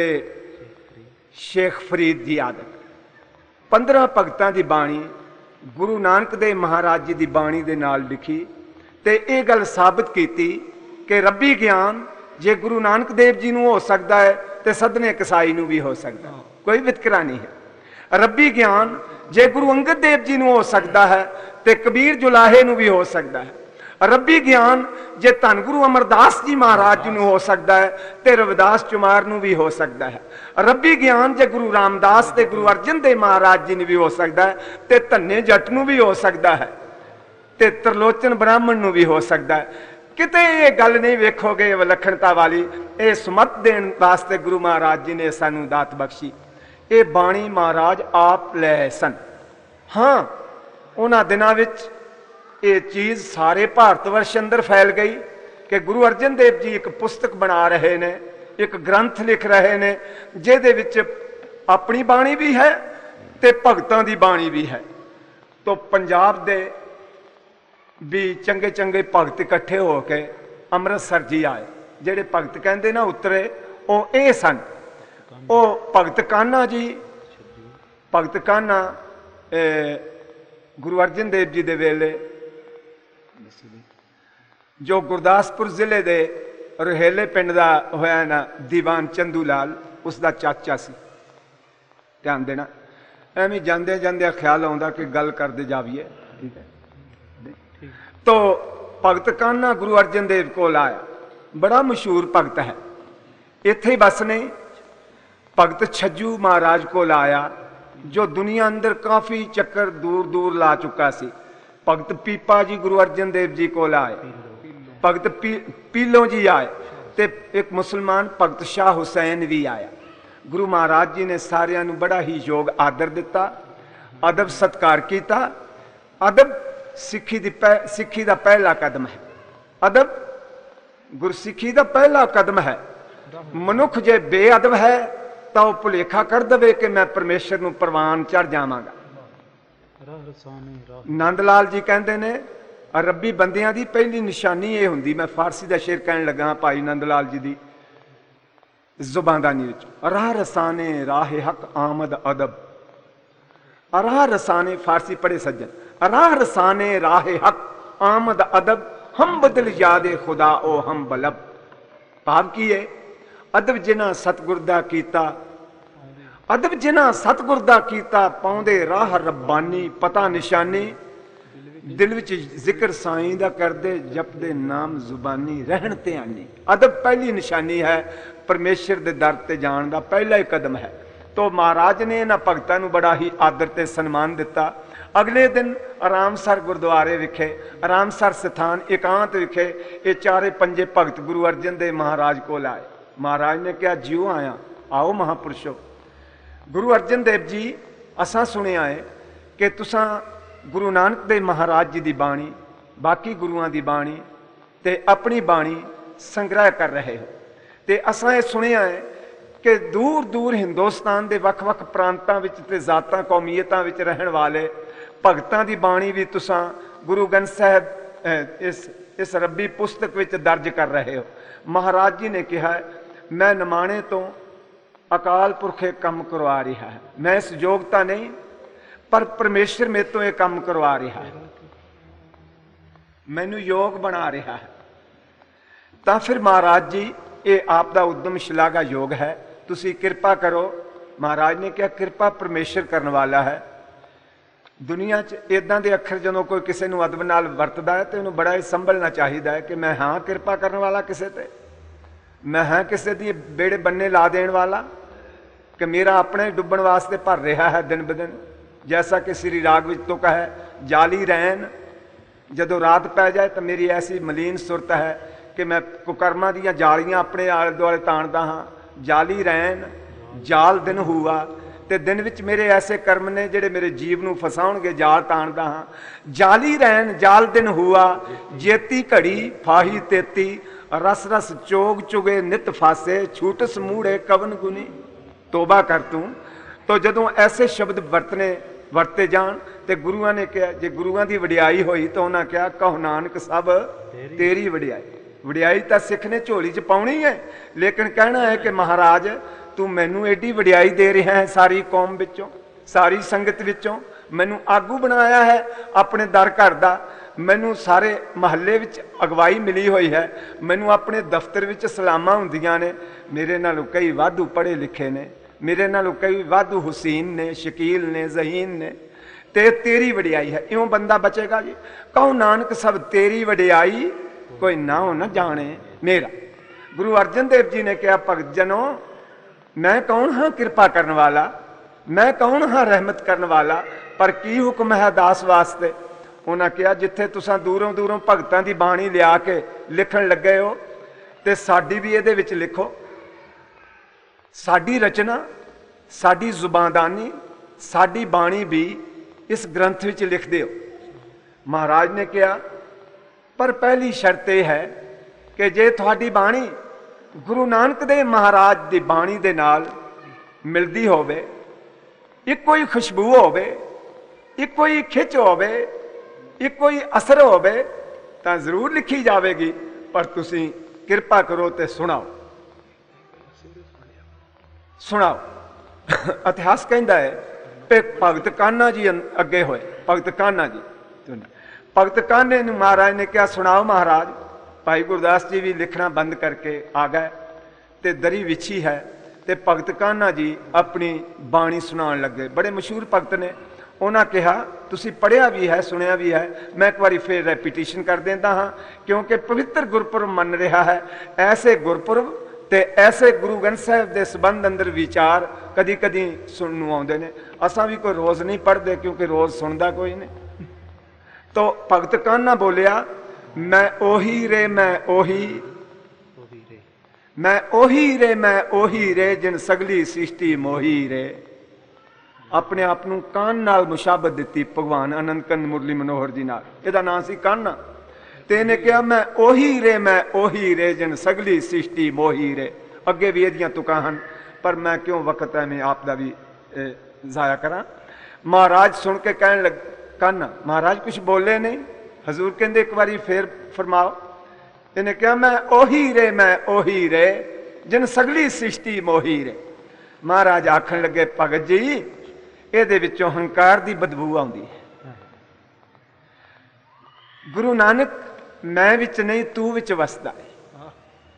[SPEAKER 2] शेख फरीद जी आदि 15 भगतां की बाणी गुरु नानक देव महाराज जी की बाणी दे नाल लिखी। ते ये गल साबित की कि रब्बी ज्ञान जे गुरु नानक देव जी नूं हो सकता है तो सदने कसाई नूं भी हो सकता है, कोई वितकरा नहीं है। रब्बी ज्ञान जे गुरु अंगद देव जी नूं हो सकता है तो कबीर जुलाहे नूं भी हो सकता है। रब्बी ज्ञान जे धन गुरु अमरदास जी महाराज जी नूं हो सकता है तो रविदास चुमार नूं भी हो सकता है। रब्बी ज्ञान जे गुरु रामदास ते गुरु अर्जन देव महाराज जी नूं भी हो सकता है तो धन्ने जट नूं भी हो सकता है तो तरलोचन ब्राह्मण नूं भी हो सकता है। किते ये गल नहीं वेखोगे विलक्षणता वाली, ये सुमत देण वास्ते गुरु महाराज जी ने सानू दात बख्शी। ये बाणी महाराज आप लै सन। हाँ, उन्हां दिनां विच ये चीज़ सारे भारत वर्ष अंदर फैल गई कि गुरु अर्जन देव जी एक पुस्तक बना रहे ने, एक ग्रंथ लिख रहे ने जिहदे विच अपनी बाणी भी है ते भगतां दी बाणी भी है। तो पंजाब दे भी चंगे चंगे भगत इकट्ठे होके अमृतसर जी आए। जेडे भगत कहते ना उतरे वो ये सन। वो भगत कान्हा जी, भगत कान्हा गुरु अर्जन देव जी दे वेले जो गुरदासपुर जिले दे रोहेले पिंड दा होया ना दीवान चंदू लाल उसका चाचा सी। ध्यान देना, एवं जांदे जांदे ख्याल आउंदा कि गल करते जावीए। ठीक है। तो भगत कान्हा गुरु अर्जन देव को आया, बड़ा मशहूर भगत है, इत्थे ही बस नहीं। भगत छज्जू महाराज को आया जो दुनिया अंदर काफ़ी चक्कर दूर दूर ला चुका सी। भगत पीपा जी गुरु अर्जन देव जी को आए, भगत पीलों जी आए, ते एक मुसलमान भगत शाह हुसैन भी आया। गुरु महाराज जी ने सारिਆਂ ਨੂੰ बड़ा ही योग आदर दिता, अदब सत्कार किया। अदब सिक्खी का पहला कदम है। अदब गुरसिक्खी का पहला कदम है। मनुख जे बेअदब है तो वह भुलेखा कर दे कि मैं परमेश्वर नूं परवान चढ़ जावांगा। नंद लाल जी कहते ने रब्बी बंदियां दी पहली निशानी ये हुंदी, मैं फारसी का शेर कहन लगा भाई नंद लाल जी दी, ਜ਼ੁਬਾਨਦਾਨੀ ਵਿੱਚ ਰਾਹ ਰਸਾਨੇ ਰਾਹ ਹਕ ਆਮਦ ਅਦਬ। ਰਾਹ ਰਸਾਨੇ फारसी पढ़े सज्जन, राह रसाने राह हक आमद अदब, हम बदल यादे खुदा ओ हम बलब। भाव की है अदब जिन्हां सतगुर दा कीता, अदब जिन्हां सतगुर दा कीता, पाउंदे राह रब्बानी पता निशानी, दिल विच जिक्र साईं दा करदे जपदे नाम जुबानी, रहन ते आनी। अदब पहली निशानी है परमेश्वर दे दर ते जाण दा पहला ही कदम है। तो महाराज ने इन्हां भगतां नूं बड़ा ही आदर ते सन्मान दिता। अगले दिन आरामसर गुरुद्वारे विखे, आरामसर स्थान एकांत विखे ये चारे पंजे भगत गुरु अर्जन देव महाराज कोल आए। महाराज ने कहा जियो आया, आओ महापुरुषो। गुरु अर्जन देव जी असां सुनिया है कि तुसां गुरु नानक देव महाराज जी की बाणी, बाकी गुरुआं की बाणी ते अपनी बाणी संग्रह कर रहे हो। ते असां ये सुनिया है कि दूर दूर हिंदुस्तान के वख-वख प्रांतां विच ते जातां कौमीयतां विच रहण वाले भगतां दी बाणी भी तुसां गुरु ग्रंथ साहब इस रब्बी पुस्तक विच दर्ज कर रहे हो। महाराज जी ने कहा मैं नमाणे तो अकाल पुरखे काम करवा रहा है, मैं इस योग्यता नहीं पर परमेश्वर मेरे तो यह काम करवा रहा है, मैनू योग बना रहा है। तो फिर महाराज जी ये आप दा उद्यम शलाघा योग है, तुसी किरपा करो। महाराज ने कहा किरपा परमेश्वर करने वाला है। दुनिया च इदां दे अखर जदों कोई किसी नूं अदब नाल वरतदा है तो इहनूं बड़ा ही संभलना चाहिए है कि मैं हाँ किरपा करने वाला किसी ते, मैं हाँ किसी दी बेड़े बन्ने ला देण वाला, कि मेरा अपने डुबण वास्ते भर रहा है दिन ब दिन। जैसा कि श्री राग विच तुक है जाली रैन, जदों रात पै जाए तो मेरी ऐसी मलीन सुरत है कि मैं कुकर्मां दीयां जालियां अपने आले दुआले ताणदा हाँ। जाली रैन जाल दिन हुआ, ते दिन विच मेरे ऐसे कर्म ने जिहड़े मेरे जीव नूं फसाउणगे, जाल ताणदा हाँ। जाली रैन जाल दिन हुआ, जेती घड़ी फाही तेती, रस रस चोग चुगे नित फासे, छूटस मूड़े कवन गुनी। तोबा कर तू। तो जदों ऐसे शब्द वरते जान ते गुरुआं ने कहा जे गुरुआं दी वडियाई होई तो उन्हां कहा कहो नानक सब तेरी वडियाई। वडियाई तो सिख ने झोली च पाउणी है, लेकिन कहना है कि महाराज तू मैनू एडी वडियाई दे रहा है, सारी कौम विचों सारी संगत विचों मैनू आगू बनाया है अपने दर घर दा, मैनू सारे महल्ले विच अगवाई मिली हुई है, मैनू अपने दफ्तर विच सलामां हुंदियां ने, मेरे नालों कई वाधू पढ़े लिखे ने, मेरे नालों कई वाधू हुसैन ने, शकील ने, जहीन ने, ते तेरी वडियाई है। इउं बंदा बचेगा जी। कहो नानक सब तेरी वडियाई, कोई ना हो न जाने मेरा। गुरु अर्जन देव जी ने कहा भगत जनों मैं कौन हाँ कृपा करने वाला, मैं कौन हाँ रहमत करने वाला, पर की हुक्म है दास वास्ते। उन्हें कहा जिथे तुसां दूरों दूरों भगतां दी बाणी लिया के लिखण लगे हो ते साडी भी इहदे विच लिखो। साडी रचना, साडी जुबानदानी, साडी बाणी भी इस ग्रंथ विच लिख दिओ। महाराज ने कहा पर पहली शर्त यह है कि जे तुहाडी बाणी गुरु नानक देव महाराज की बाणी दे नाल मिलती होवे, इक्को ही खुशबू होवे, इक्को ही खिच होवे, इक्को ही असर होवे, तां जरूर लिखी जाएगी। पर तुसीं किरपा करो ते सुनाओ, सुनाओ। इतिहास कहता है कि भगत कान्हा जी अगे होए, भगत कान्हा जी, भगत कान्हे नूं महाराज ने कहा सुनाओ महाराज। भाई गुरदास जी भी लिखना बंद करके आ गए ते दरी विछी है ते भगत कान्हा जी अपनी बाणी सुनाउण लगे। बड़े मशहूर भगत ने, उन्हें कहा तुसी पढ़िया भी है सुनिया भी है, मैं एक बार फिर रेपीटिशन कर देता हाँ क्योंकि पवित्र गुरपुरब मन रहा है। ऐसे गुरपुरब ते ऐसे गुरु ग्रंथ साहिब के संबंध अंदर विचार कदी कदी सुनने आउंदे ने। असां भी कोई रोज़ नहीं पढ़ते क्योंकि रोज़ सुनता कोई नहीं। तो भगत कान्हा बोलिया मैं ओही रे मैं ओही, मैं ओही रे मैं ओही रे जिन सगली सृष्टि मोही रे। अपने आप नूं कान नाल मुशाबत दिती भगवान आनंद कंद मुरली मनोहर जी नाल, इहदा नाम सी कान्हा। ते इहने कहा मैं ओही रे मैं ओही रे जिन सगली सृष्टि मोही रे। अगे भी इहदियां तुकां हन पर मैं क्यों वक्त है मैं आप दा भी जाया करा। महाराज सुन के कहन लग कान्हा, महाराज कुछ बोले नहीं। हजूर कहते एक बारी फिर फरमाओ। इन्हें कहा मैं ओही रे मैं ओही रे जिन सगली सृष्टि मोही रे। महाराज आखन लगे भगत जी ਇਹਦੇ ਵਿੱਚੋਂ ਹੰਕਾਰ ਦੀ ਬਦਬੂ ਆਉਂਦੀ ਹੈ। ਗੁਰੂ ਨਾਨਕ ਮੈਂ ਵਿੱਚ ਨਹੀਂ ਤੂੰ ਵਿੱਚ ਵਸਦਾ ਹੈ।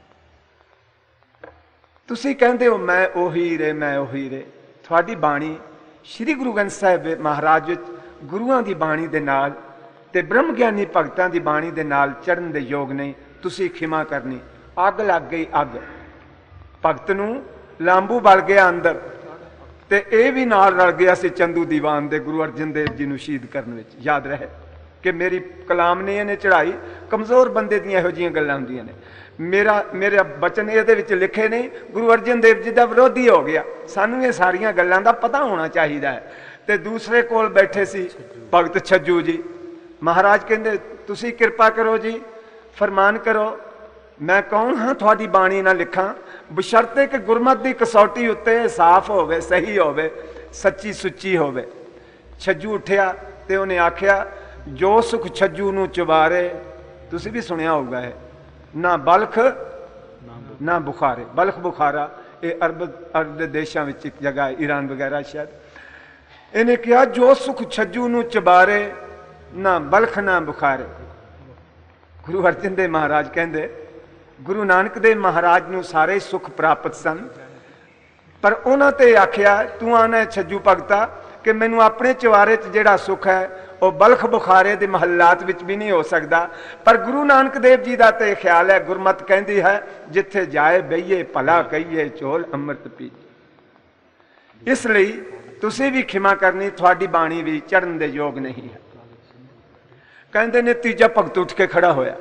[SPEAKER 2] ਤੁਸੀਂ ਕਹਿੰਦੇ ਹੋ ਮੈਂ ਉਹੀ ਰੇ ਮੈਂ ਉਹੀ ਰੇ। ਤੁਹਾਡੀ ਬਾਣੀ ਸ੍ਰੀ ਗੁਰੂ ਗ੍ਰੰਥ ਸਾਹਿਬ ਮਹਾਰਾਜ ਵਿੱਚ ਗੁਰੂਆਂ ਦੀ ਬਾਣੀ ਦੇ ਨਾਲ ਤੇ ਬ੍ਰਹਮ ਗਿਆਨੀ ਭਗਤਾਂ ਦੀ ਬਾਣੀ ਦੇ ਨਾਲ ਚੜਨ ਦੇ ਯੋਗ ਨਹੀਂ। ਤੁਸੀਂ ਖਿਮਾ ਕਰਨੀ। ਅੱਗ ਲੱਗ ਗਈ ਅੱਗ। ਭਗਤ ਨੂੰ ਲਾਂਬੂ ਬਲ ਗਿਆ ਅੰਦਰ ਤੇ ਇਹ ਵੀ ਨਾਲ ਰਲ ਗਿਆ ਸੀ ਚੰਦੂ ਦੀਵਾਨ ਦੇ ਗੁਰੂ ਅਰਜਨ ਦੇਵ ਜੀ ਨੂੰ ਸ਼ਹੀਦ ਕਰਨ ਵਿੱਚ। ਯਾਦ ਰਹੇ ਕਿ ਮੇਰੀ ਕਲਾਮ ਨੇ ਇਹਨੇ ਚੜਾਈ। ਕਮਜ਼ੋਰ ਬੰਦੇ ਦੀਆਂ ਇਹੋ ਜਿਹੀਆਂ ਗੱਲਾਂ ਹੁੰਦੀਆਂ ਨੇ। ਮੇਰੇ ਬਚਨ ਇਹਦੇ ਵਿੱਚ ਲਿਖੇ ਨਹੀਂ। ਗੁਰੂ ਅਰਜਨ ਦੇਵ ਜੀ ਦਾ ਵਿਰੋਧੀ ਹੋ ਗਿਆ। ਸਾਨੂੰ ਇਹ ਸਾਰੀਆਂ ਗੱਲਾਂ ਦਾ ਪਤਾ ਹੋਣਾ ਚਾਹੀਦਾ ਹੈ। ਤੇ ਦੂਸਰੇ ਕੋਲ ਬੈਠੇ ਸੀ ਭਗਤ ਛੱਜੂ ਜੀ। ਮਹਾਰਾਜ ਕਹਿੰਦੇ ਤੁਸੀਂ ਕਿਰਪਾ ਕਰੋ ਜੀ, ਫਰਮਾਨ ਕਰੋ। ਮੈਂ ਕੌਣ ਹਾਂ ਤੁਹਾਡੀ ਬਾਣੀ ਨਾ ਲਿਖਾਂ, ਬਸ਼ਰਤੇ ਕਿ ਗੁਰਮਤਿ ਦੀ ਕਸੌਟੀ ਉੱਤੇ ਸਾਫ਼ ਹੋਵੇ, ਸਹੀ ਹੋਵੇ, ਸੱਚੀ ਸੁੱਚੀ ਹੋਵੇ। ਛੱਜੂ ਉੱਠਿਆ ਤੇ ਉਹਨੇ ਆਖਿਆ ਜੋ ਸੁਖ ਛੱਜੂ ਨੂੰ ਚੁਬਾਰੇ। ਤੁਸੀਂ ਵੀ ਸੁਣਿਆ ਹੋਊਗਾ ਇਹ, ਨਾ ਬਲਖ ਨਾ ਬੁਖਾਰੇ। ਬਲਖ ਬੁਖਾਰਾ ਇਹ ਅਰਬ ਦੇ ਦੇਸ਼ਾਂ ਵਿੱਚ ਇੱਕ ਜਗ੍ਹਾ, ਈਰਾਨ ਵਗੈਰਾ ਸ਼ਾਇਦ। ਇਹਨੇ ਕਿਹਾ ਜੋ ਸੁਖ ਛੱਜੂ ਨੂੰ ਚੁਬਾਰੇ, ਨਾ ਬਲਖ ਨਾ ਬੁਖਾਰੇ। ਗੁਰੂ ਅਰਜਨ ਦੇਵ ਮਹਾਰਾਜ ਕਹਿੰਦੇ ਗੁਰੂ ਨਾਨਕ ਦੇਵ ਮਹਾਰਾਜ ਨੂੰ ਸਾਰੇ ਸੁਖ ਪ੍ਰਾਪਤ ਸਨ, ਪਰ ਉਹਨਾਂ ਤੇ ਆਖਿਆ ਤੂੰ ਆਣਾ ਛੱਜੂ ਭਗਤਾ ਕਿ ਮੈਨੂੰ ਆਪਣੇ ਚਵਾਰੇ 'ਚ ਜਿਹੜਾ ਸੁਖ ਹੈ ਉਹ ਬਲਖ ਬੁਖਾਰੇ ਦੇ ਮਹੱਲਾਤ ਵਿੱਚ ਵੀ ਨਹੀਂ ਹੋ ਸਕਦਾ। ਪਰ ਗੁਰੂ ਨਾਨਕ ਦੇਵ ਜੀ ਦਾ ਤੇ ਖਿਆਲ ਹੈ, ਗੁਰਮਤਿ ਕਹਿੰਦੀ ਹੈ ਜਿੱਥੇ ਜਾਏ ਬਈਏ ਭਲਾ ਕਹੀਏ ਝੋਲ ਅੰਮ੍ਰਿਤ ਪੀਏ। ਇਸ ਲਈ ਤੁਸੀਂ ਵੀ ਖਿਮਾ ਕਰਨੀ, ਤੁਹਾਡੀ ਬਾਣੀ ਵੀ ਚੜਨ ਦੇ ਯੋਗ ਨਹੀਂ ਹੈ। ਕਹਿੰਦੇ ਨੇ ਤੀਜਾ ਭਗਤ ਉੱਠ ਕੇ ਖੜਾ ਹੋਇਆ।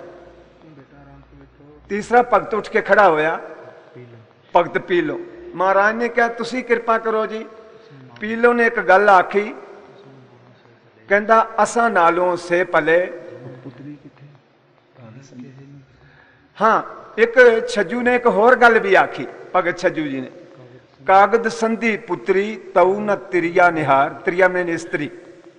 [SPEAKER 2] ਤੀਸਰਾ ਭਗਤ ਉੱਠ ਕੇ ਖੜਾ ਹੋਇਆ, ਭਗਤ ਪੀਲੋ। ਮਹਾਰਾਜ ਨੇ ਕਿਹਾ ਤੁਸੀਂ ਕਿਰਪਾ ਕਰੋ ਜੀ। ਪੀਲੋ ਨੇ ਇੱਕ ਗੱਲ ਆਖੀ, ਕਹਿੰਦਾ ਅਸਾਂ ਨਾਲੋਂ ਸੇ ਭਲੇ। ਹਾਂ, ਇੱਕ ਛੱਜੂ ਨੇ ਇੱਕ ਹੋਰ ਗੱਲ ਵੀ ਆਖੀ, ਭਗਤ ਛੱਜੂ ਜੀ ਨੇ। ਕਾਗਦ ਸੰਧੀ ਪੁੱਤਰੀ ਤਉ ਨ ਤਿਰਿਆ ਨਿਹਾਰ। ਤਿਰਿਆ ਮੈਨ ਇਸਤਰੀ।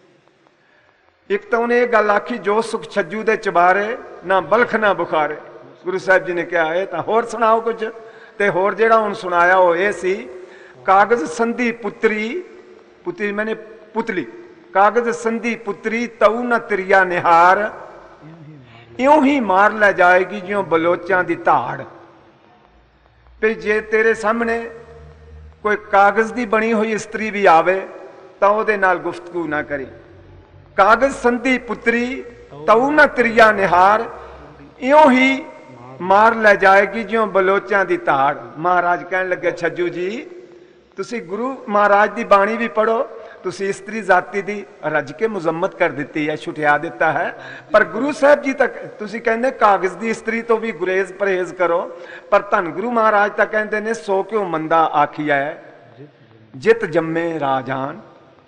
[SPEAKER 2] ਇੱਕ ਤਾਂ ਉਹਨੇ ਇਹ ਗੱਲ ਆਖੀ ਜੋ ਸੁਖ ਛੱਜੂ ਦੇ ਚਬਾਰੇ, ਨਾ ਬਲਖ ਨਾ ਬੁਖਾਰੇ। ਗੁਰੂ ਸਾਹਿਬ ਜੀ ਨੇ ਕਿਹਾ ਇਹ ਤਾਂ ਹੋਰ ਸੁਣਾਓ ਕੁਝ। ਤੇ ਹੋਰ ਜਿਹੜਾ ਹੁਣ ਸੁਣਾਇਆ ਉਹ ਇਹ ਸੀ, ਕਾਗਜ਼ ਸੰਧੀ ਪੁੱਤਰੀ, ਪੁੱਤਰੀ ਮੈਨੇ ਪੁਤਲੀ। ਕਾਗਜ਼ ਸੰਧੀ ਪੁੱਤਰੀ ਤਉ ਨ ਤਿਰਿਆ ਨਿਹਾਰ। ਇਉਂ ਹੀ ਮਾਰ ਲੈ ਜਾਏਗੀ ਜਿਉਂ ਬਲੋਚਾਂ ਦੀ ਧਾੜ। ਵੀ ਜੇ ਤੇਰੇ ਸਾਹਮਣੇ ਕੋਈ ਕਾਗਜ਼ ਦੀ ਬਣੀ ਹੋਈ ਇਸਤਰੀ ਵੀ ਆਵੇ ਤਾਂ ਉਹਦੇ ਨਾਲ ਗੁਫ਼ਤਗੂ ਨਾ ਕਰੀ। ਕਾਗਜ਼ ਸੰਧੀ ਪੁੱਤਰੀ ਤਉ ਨ ਤਿਰਿਆ ਨਿਹਾਰ। ਇਉਂ ਹੀ ਮਾਰ ਲੈ ਜਾਏਗੀ ਜਿਉਂ ਬਲੋਚਾਂ ਦੀ ਧਾੜ। ਮਹਾਰਾਜ ਕਹਿਣ ਲੱਗੇ ਛੱਜੂ ਜੀ ਤੁਸੀਂ ਗੁਰੂ ਮਹਾਰਾਜ ਦੀ ਬਾਣੀ ਵੀ ਪੜੋ। ਤੁਸੀਂ ਇਸਤਰੀ ਜਾਤੀ ਦੀ ਰੱਜ ਕੇ ਮੁਜ਼ੰਮਤ ਕਰ ਦਿੱਤੀ ਹੈ, ਛੁਟਿਆ ਦਿੱਤਾ ਹੈ, ਪਰ ਗੁਰੂ ਸਾਹਿਬ ਜੀ ਤੱਕ ਤੁਸੀਂ ਕਹਿੰਦੇ ਕਾਗਜ਼ ਦੀ ਇਸਤਰੀ ਤੋਂ ਵੀ ਗੁਰੇਜ਼ ਪਰਹੇਜ਼ ਕਰੋ। ਪਰ ਧੰਨ ਗੁਰੂ ਮਹਾਰਾਜ ਤਾਂ ਕਹਿੰਦੇ ਨੇ ਸੋ ਕਿਉਂ ਮੰਦਾ ਆਖੀਐ ਜਿਤ ਜੰਮੇ ਰਾਜਾਨ।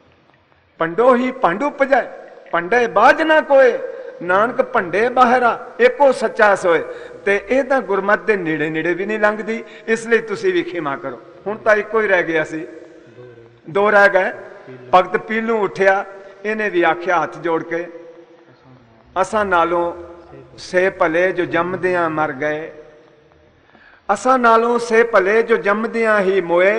[SPEAKER 2] ਪੰਡੋ ਹੀ ਪੰਡ ਉਪਜੈ ਪੰਡੇ ਬਾਝ ਨਾ ਕੋਏ। ਨਾਨਕ ਭੰਡੇ ਬਾਹਰਾ ਏਕੋ ਸੱਚਾ ਸੋਏ। ਤੇ ਇਹ ਤਾਂ ਗੁਰਮਤਿ ਦੇ ਨੇੜੇ ਨੇੜੇ ਵੀ ਨਹੀਂ ਲੰਘਦੀ। ਇਸ ਲਈ ਤੁਸੀਂ ਵੀ ਖਿਮਾ ਕਰੋ। ਹੁਣ ਤਾਂ ਇੱਕੋ ਹੀ ਰਹਿ ਗਿਆ ਸੀ, ਦੋ ਰਹਿ ਗਏ। ਭਗਤ ਪੀਲੂ ਉੱਠਿਆ, ਇਹਨੇ ਵੀ ਆਖਿਆ ਹੱਥ ਜੋੜ ਕੇ ਅਸਾਂ ਨਾਲੋਂ ਸੇ ਭਲੇ ਜੋ ਜੰਮਦਿਆਂ ਮਰ ਗਏ। ਅਸਾਂ ਨਾਲੋਂ ਸੇ ਭਲੇ ਜੋ ਜੰਮਦਿਆਂ ਹੀ ਮੋਏ।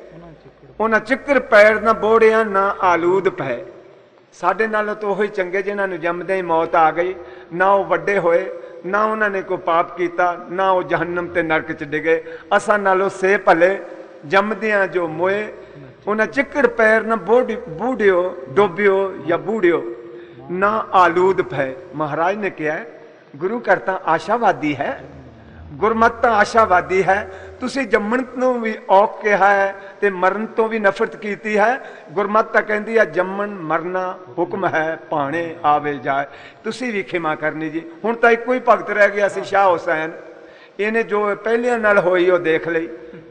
[SPEAKER 2] ਉਹਨਾਂ ਚਿੱਕਰ ਪੈਰ ਨਾ ਬੋੜਿਆਂ ਨਾ ਆਲੂਦ ਪਏ। ਸਾਡੇ ਨਾਲੋਂ ਤਾਂ ਉਹੀ ਚੰਗੇ ਜਿਨ੍ਹਾਂ ਨੂੰ ਜੰਮਦਿਆਂ ਹੀ ਮੌਤ ਆ ਗਈ। ਨਾ ਉਹ ਵੱਡੇ ਹੋਏ, ਨਾ ਉਹਨਾਂ ਨੇ ਕੋਈ ਪਾਪ ਕੀਤਾ, ਨਾ ਉਹ ਜਹੰਨਮ ਤੇ ਨਰਕ ਚ ਡਿਗੇ। ਅਸਾਂ ਨਾਲੋਂ ਸੇ ਭਲੇ ਜੰਮਦਿਆਂ ਜੋ ਮੋਏ। ਉਹਨਾਂ ਚਿੱਕੜ ਪੈਰ ਨਾ ਬੂੜਿਓ ਡੋਬਿਓ ਜਾਂ ਬੂੜਿਓ ਨਾ ਆਲੂਦ ਪਏ। ਮਹਾਰਾਜ ਨੇ ਕਿਹਾ ਗੁਰੂ ਘਰ ਤਾਂ ਆਸ਼ਾਵਾਦੀ ਹੈ, ਗੁਰਮਤਿ ਤਾਂ ਆਸ਼ਾਵਾਦੀ ਹੈ। ਤੁਸੀਂ ਜੰਮਣ ਨੂੰ ਵੀ ਔਖ ਕਿਹਾ ਹੈ ਤੇ ਮਰਨ ਤੋਂ ਵੀ ਨਫ਼ਰਤ ਕੀਤੀ ਹੈ। ਗੁਰਮਤਿ ਤਾਂ ਕਹਿੰਦੀ ਹੈ ਜੰਮਣ ਮਰਨਾ ਹੁਕਮ ਹੈ, ਭਾਣੇ ਆਵੇ ਜਾਏ। ਤੁਸੀਂ ਵੀ ਖਿਮਾ ਕਰਨੀ ਜੀ। ਹੁਣ ਤਾਂ ਇੱਕੋ ਹੀ ਭਗਤ ਰਹਿ ਗਿਆ ਸੀ, ਸ਼ਾਹ ਹੁਸੈਨ। ਇਹਨੇ ਜੋ ਪਹਿਲਿਆਂ ਨਾਲ ਹੋਈ ਉਹ ਦੇਖ ਲਈ।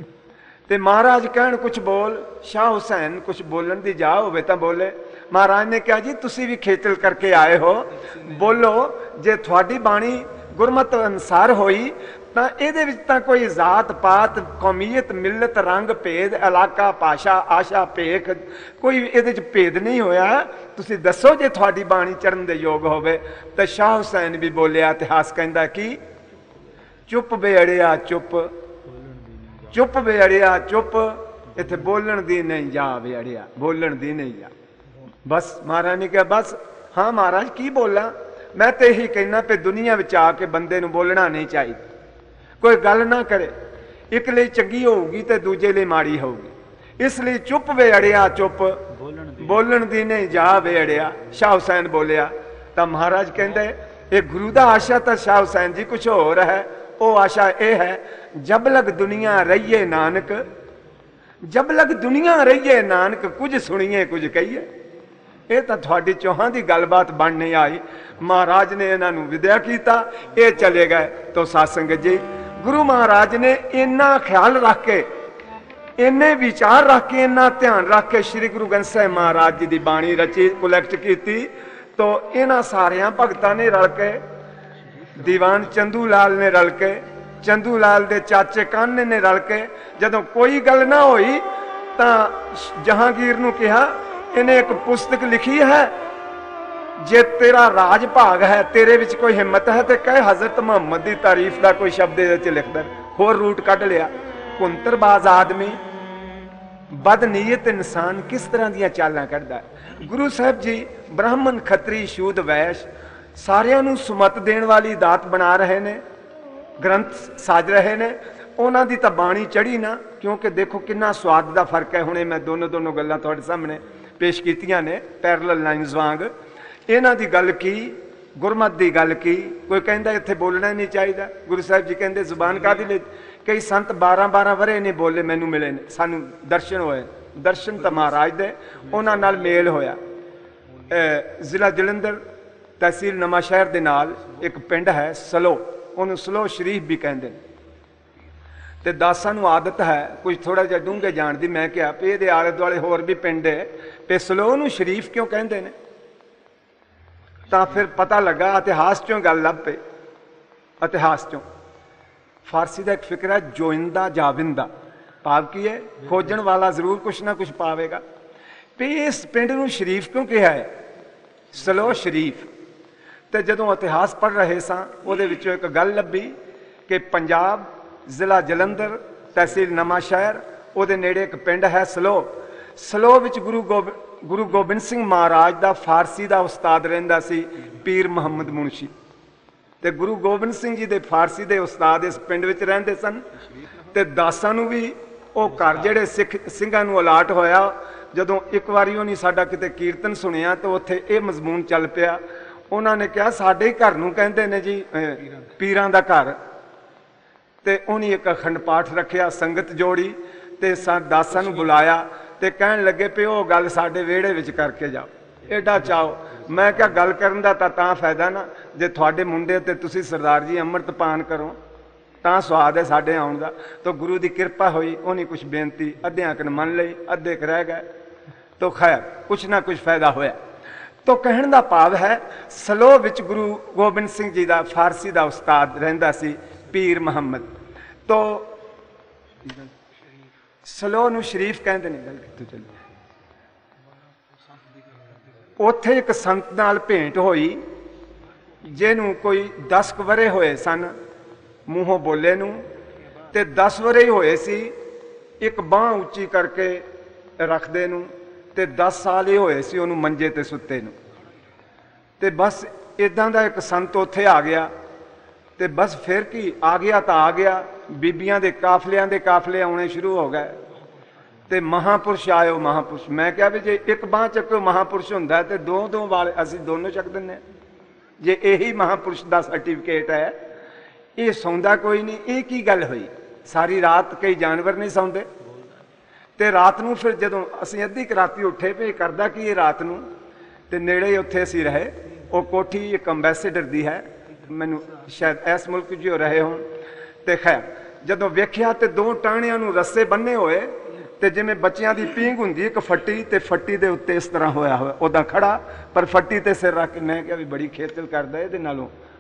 [SPEAKER 2] ਤੇ ਮਹਾਰਾਜ ਕਹਿਣ ਕੁਛ ਬੋਲ, ਸ਼ਾਹ ਹੁਸੈਨ ਕੁਛ ਬੋਲਣ ਦੀ ਜਾ ਹੋਵੇ ਤਾਂ ਬੋਲੇ। ਮਹਾਰਾਜ ਨੇ ਕਿਹਾ ਜੀ ਤੁਸੀਂ ਵੀ ਖੇਚਲ ਕਰਕੇ ਆਏ ਹੋ, ਬੋਲੋ। ਜੇ ਤੁਹਾਡੀ ਬਾਣੀ ਗੁਰਮਤਿ ਅਨੁਸਾਰ ਹੋਈ ਤਾਂ ਇਹਦੇ ਵਿੱਚ ਤਾਂ ਕੋਈ ਜ਼ਾਤ ਪਾਤ ਕੌਮੀਅਤ ਮਿਲਤ ਰੰਗ ਭੇਦ ਇਲਾਕਾ ਭਾਸ਼ਾ ਆਸ਼ਾ ਭੇਖ ਕੋਈ ਇਹਦੇ 'ਚ ਭੇਦ ਨਹੀਂ ਹੋਇਆ। ਤੁਸੀਂ ਦੱਸੋ ਜੇ ਤੁਹਾਡੀ ਬਾਣੀ ਚੜਨ ਦੇ ਯੋਗ ਹੋਵੇ। ਤਾਂ ਸ਼ਾਹ ਹੁਸੈਨ ਵੀ ਬੋਲਿਆ। ਇਤਿਹਾਸ ਕਹਿੰਦਾ ਕਿ ਚੁੱਪ ਬੇਅੜਿਆ ਚੁੱਪ, चुप वे अड़िया चुप, इत्थे बोलण दी नहीं जा वे अड़िया, बोलण दी नहीं जा। बस महाराज ने कहा बस हाँ महाराज की बोला, मैं तो यही कहना पे दुनिया विच आके बंदे नूं बोलना नहीं चाहिए, कोई गल ना करे, एक लिए चंगी होगी तो दूजे लिए माड़ी होगी, इसलिए चुप वे अड़िया चुप, बोलण दी नहीं जा वे अड़िया। शाह हुसैन बोलिया तो महाराज कहंदे ये गुरु दा आशा तो शाह हुसैन जी कुछ होर है, वो आशा ये है जब लग दुनिया रहिए नानक, जब लग दुनिया रहिए नानक, कुछ सुनिए कुछ कहिए। ये तो थोड़ी चौहां की गलबात बन नहीं आई। महाराज ने इन्हों विद्या किया, ये चले गए। तो सत्संग जी गुरु महाराज ने इन्ना ख्याल रख के, इन्ने विचार रख के, इन्ना ध्यान रख के श्री गुरु ग्रंथ साहिब महाराज जी की बाणी रची, कुलैक्ट की। तो इन्हां सारिया भगतां ने रल के, दीवान चंदू लाल ने रल के, चंदू लाल दे चाचे कान्हे ने रल के, जदों कोई गल ना होई तां जहांगीर नूं कहा इन्हें एक पुस्तक लिखी है, जे तेरा राज भाग है, तेरे विच कोई हिम्मत है तो कह हजरत मुहम्मद की तारीफ का कोई शब्द लिख दे। होर रूट कढ़ लिया। कुंतरबाज आदमी, बदनीयत इंसान किस तरह दी चालां कढ़दा है। गुरु साहब जी ब्राह्मण खत्री शूद वैश सारियां नूं सुमत देण वाली दात बना रहे ने, ग्रंथ साज रहे ने। उन्हां दी तां बाणी चढ़ी ना, क्योंकि देखो कितना स्वाद का फर्क है। हुणे मैं दोनों गल्लां तुहाडे सामने पेश कीतियां ने पैरल लाइनस वांग। इन्हां दी गल की, गुरमत की गल की। कोई कहंदा इत्थे बोलना नहीं चाहिए, गुरु साहब जी कहंदे जुबान काहदे लई। कई संत 12-12 वरे नहीं बोले, मैनू मिले ने, सानू दर्शन होए, दर्शन तो महाराज दे, उन्हां नाल मेल होया। जिला जलंधर तहसील नवांशहर दे नाल एक पिंड है सलो, उन्होंने सलो शरीफ भी कहते हैं। तो दासां नूं आदत है कुछ थोड़ा जिहा डूंघे जाण दी। मैं कहा भी ये आले दुआले होर भी पिंड है, तो सलो नूं शरीफ क्यों कहते हैं? तो फिर पता लगा, इतिहास चों गल लभ पई। इतिहास चों फारसी का एक फिक्र है जोइंदा जाविंदा, भाव की है खोजण वाला जरूर कुछ ना कुछ पावेगा। भी इस पिंड नूं शरीफ क्यों कहा है, सलो शरीफ। तो जदों इतिहास पढ़ रहे सां उहदे विचों एक गल लभी कि पंजाब जिला जलंधर तहसील नवांशहर उहदे नेड़े एक पिंड है सलो। सलो विच गुरु गोबिंद सिंह महाराज का फारसी का उस्ताद रहिंदा सी पीर मुहम्मद मुंशी। तो गुरु गोबिंद सिंह जी के फारसी के उस्ताद इस पिंड विच रहिंदे सन। तो दासां नूं भी वो घर जिहड़े सिख सिंघां नूं अलाट होया, जदों एक बारी उन्हीं साडा किते कीर्तन सुनिया तो उत्थे ये मजमून चल पिया। उन्होंने कहा साडे घर नूं कहंदे ने जी पीरां दा घर। तो उन्हीं एक अखंड पाठ रखिया, संगत जोड़ी ते दासां नूं बुलाया ते कहण लगे पे वो गल साडे विहड़े विच करके जाओ। एडा चाओ। मैं क्या गल करन दा तां फायदा ना, जे तुहाडे मुंडे ते तुसीं सरदार जी अमृत पान करो तां स्वाद है साडे आउण दा। तो गुरु की कृपा हुई, उन्हीं कुछ बेनती अद्धियां कन मन लई, अद्धे क रह गए। तो खैर कुछ ना कुछ फायदा होया। तो कहण दा भाव है सलो विच गुरु गोबिंद सिंह जी का फारसी का उस्ताद रहिंदा सी पीर मुहम्मद। तो सलो नूं शरीफ कहंदे ने। गल कित्थों चली? उत्थे एक संत नाल भेंट होई, जिहनूं कोई 10 वरे होए सन मूहों बोले नूं, ते 10 वरे ही होए सी एक बांह उच्ची करके रखदे नूं, ते 10 साल ही होए सी उहनूं मंजे ते सुत्ते नूं। ते बस इदां दा एक संत उत्थे आ गया। ते बस फिर की आ गया तो आ गया, बीबियां दे काफलियां दे काफले आने शुरू हो गए। ते महापुरुष आयो महापुरुष। मैं क्या भी जे एक बांह चक्को महापुरुष हुंदा है ते दो वाले असीं दोनों चक दिंदे। जे यही महापुरुष का सर्टिफिकेट है, ये सौंदा कोई नहीं। ये की गल हुई? सारी रात कई जानवर नहीं सौंदे। ते रात नूं फिर जदों असीं अद्धी राती उठे पे करदा की ये रात नूं, ते नेड़े उत्थे असीं रहे। वो कोठी एक अंबैसेडर दी है, मैनूं शायद इस मुल्क जो रहे होण। ते खैर जदों वेख्या ते 2 टाणियां नूं रस्से बन्ने होए, ते जिवें बच्चियां दी पींघ हुंदी एक फट्टी, ते फट्टी दे उत्ते इस तरह होया होया उदा खड़ा, पर फट्टी ते सिर रख के। मैं क्या भी बड़ी खेचल करदा, इहदे नालों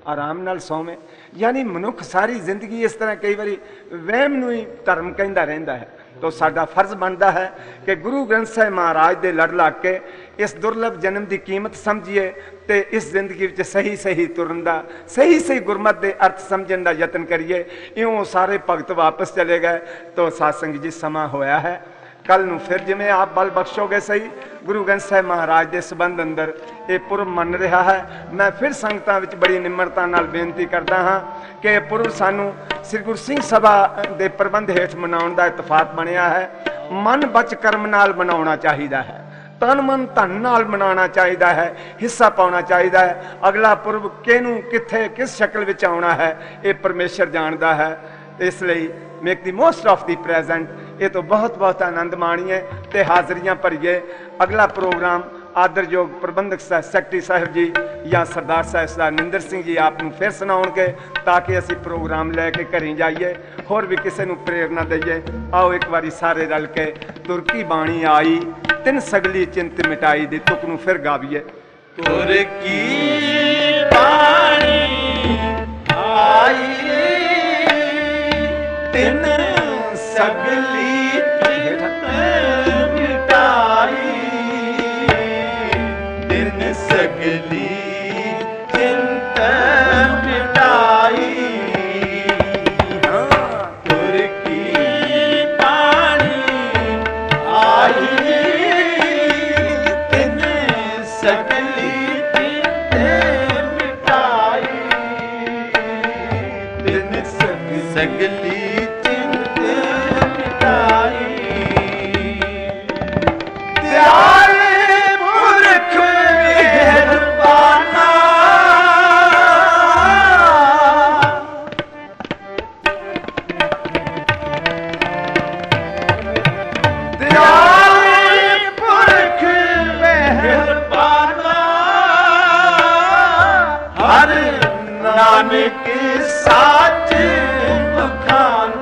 [SPEAKER 2] ਆਰਾਮ ਨਾਲ ਸੌਵੇਂ। ਯਾਨੀ ਮਨੁੱਖ ਸਾਰੀ ਜ਼ਿੰਦਗੀ ਇਸ ਤਰ੍ਹਾਂ ਕਈ ਵਾਰੀ ਵਹਿਮ ਨੂੰ ਹੀ ਧਰਮ ਕਹਿੰਦਾ ਰਹਿੰਦਾ ਹੈ। ਤਾਂ ਸਾਡਾ ਫਰਜ਼ ਬਣਦਾ ਹੈ ਕਿ ਗੁਰੂ ਗ੍ਰੰਥ ਸਾਹਿਬ ਮਹਾਰਾਜ ਦੇ ਲੜ ਲੱਗ ਕੇ ਇਸ ਦੁਰਲਭ ਜਨਮ ਦੀ ਕੀਮਤ ਸਮਝੀਏ ਤੇ ਇਸ ਜ਼ਿੰਦਗੀ ਵਿੱਚ ਸਹੀ ਸਹੀ ਤੁਰਨ ਦਾ, ਸਹੀ ਸਹੀ ਗੁਰਮਤਿ ਦੇ ਅਰਥ ਸਮਝਣ ਦਾ ਯਤਨ ਕਰੀਏ। ਇਉਂ ਸਾਰੇ ਭਗਤ ਵਾਪਸ ਚਲੇ ਗਏ। ਤਾਂ ਸਾਧ ਸੰਗਤ ਜੀ ਸਮਾਂ ਹੋਇਆ ਹੈ। ਕੱਲ ਨੂੰ ਫਿਰ ਜਿਵੇਂ ਆਪ ਬਲ ਬਖਸ਼ੋਗੇ ਸਹੀ, ਗੁਰੂ ਗ੍ਰੰਥ ਸਾਹਿਬ ਮਹਾਰਾਜ ਦੇ ਸੰਬੰਧ ਅੰਦਰ ਇਹ ਪੁਰਬ ਮੰਨ ਰਿਹਾ ਹੈ। ਮੈਂ ਫਿਰ ਸੰਗਤਾਂ ਵਿੱਚ ਬੜੀ ਨਿਮਰਤਾ ਨਾਲ ਬੇਨਤੀ ਕਰਦਾ ਹਾਂ ਕਿ ਇਹ ਪੁਰਬ ਸਾਨੂੰ ਸ੍ਰੀ ਗੁਰੂ ਸਿੰਘ ਸਭਾ ਦੇ ਪ੍ਰਬੰਧ ਹੇਠ ਮਨਾਉਣ ਦਾ ਇਤਫਾਕ ਬਣਿਆ ਹੈ। ਮਨ ਬਚ ਕਰਮ ਨਾਲ ਮਨਾਉਣਾ ਚਾਹੀਦਾ ਹੈ, ਤਨ ਮਨ ਧਨ ਨਾਲ ਮਨਾਉਣਾ ਚਾਹੀਦਾ ਹੈ, ਹਿੱਸਾ ਪਾਉਣਾ ਚਾਹੀਦਾ ਹੈ। ਅਗਲਾ ਪੁਰਬ ਕਿਹਨੂੰ ਕਿੱਥੇ ਕਿਸ ਸ਼ਕਲ ਵਿੱਚ ਆਉਣਾ ਹੈ ਇਹ ਪਰਮੇਸ਼ਰ ਜਾਣਦਾ ਹੈ। ਇਸ ਲਈ make the most of the present. ਇਹ ਤੋਂ ਬਹੁਤ ਬਹੁਤ ਆਨੰਦ ਮਾਣੀਏ ਤੇ ਹਾਜ਼ਰੀਆਂ ਭਰੀਏ। ਅਗਲਾ ਪ੍ਰੋਗਰਾਮ ਆਦਰਯੋਗ ਪ੍ਰਬੰਧਕ ਸੈਕਟਰੀ ਸਾਹਿਬ ਜੀ ਜਾਂ ਸਰਦਾਰ ਸਾਹਿਬ ਸਰਦਾਰ ਨਿੰਦਰ ਸਿੰਘ ਜੀ ਆਪ ਨੂੰ ਫਿਰ ਸੁਣਾਉਣਗੇ ਤਾਂ ਕਿ ਅਸੀਂ ਪ੍ਰੋਗਰਾਮ ਲੈ ਕੇ ਘਰੇ ਜਾਈਏ, ਹੋਰ ਵੀ ਕਿਸੇ ਨੂੰ ਪ੍ਰੇਰਨਾ ਦਈਏ। ਆਓ ਇੱਕ ਵਾਰੀ ਸਾਰੇ ਰਲ ਕੇ ਤੁਰ ਕੀ ਬਾਣੀ ਆਈ ਤਿੰਨ ਸਗਲੀ ਚਿੰਤ ਮਿਟਾਈ ਦੀ ਤੁਕ ਨੂੰ ਫਿਰ ਗਾਵੀਏ।
[SPEAKER 1] ਤੁਰ ਕੀ ਬਾਣੀ ਆਈ ਤਿੰਨ ਸਗਲੀ ਚਿੰਤ ਮਿਟਾਈ, ਤਿੰਨ ਸਗਲੀ ਚਿੰਤ ਮਿਟਾਈ। ਤੁਰ ਕੀ ਬਾਣੀ ਆਈ ਤਿੰਨ ਸਗਲੀ ਚਿੰਤ ਮਿਟਾਈ, ਤਿੰਨ ਸਗਲੀ ਨਾਨਕ ਸਾਚ ਬਖਾਨਾ।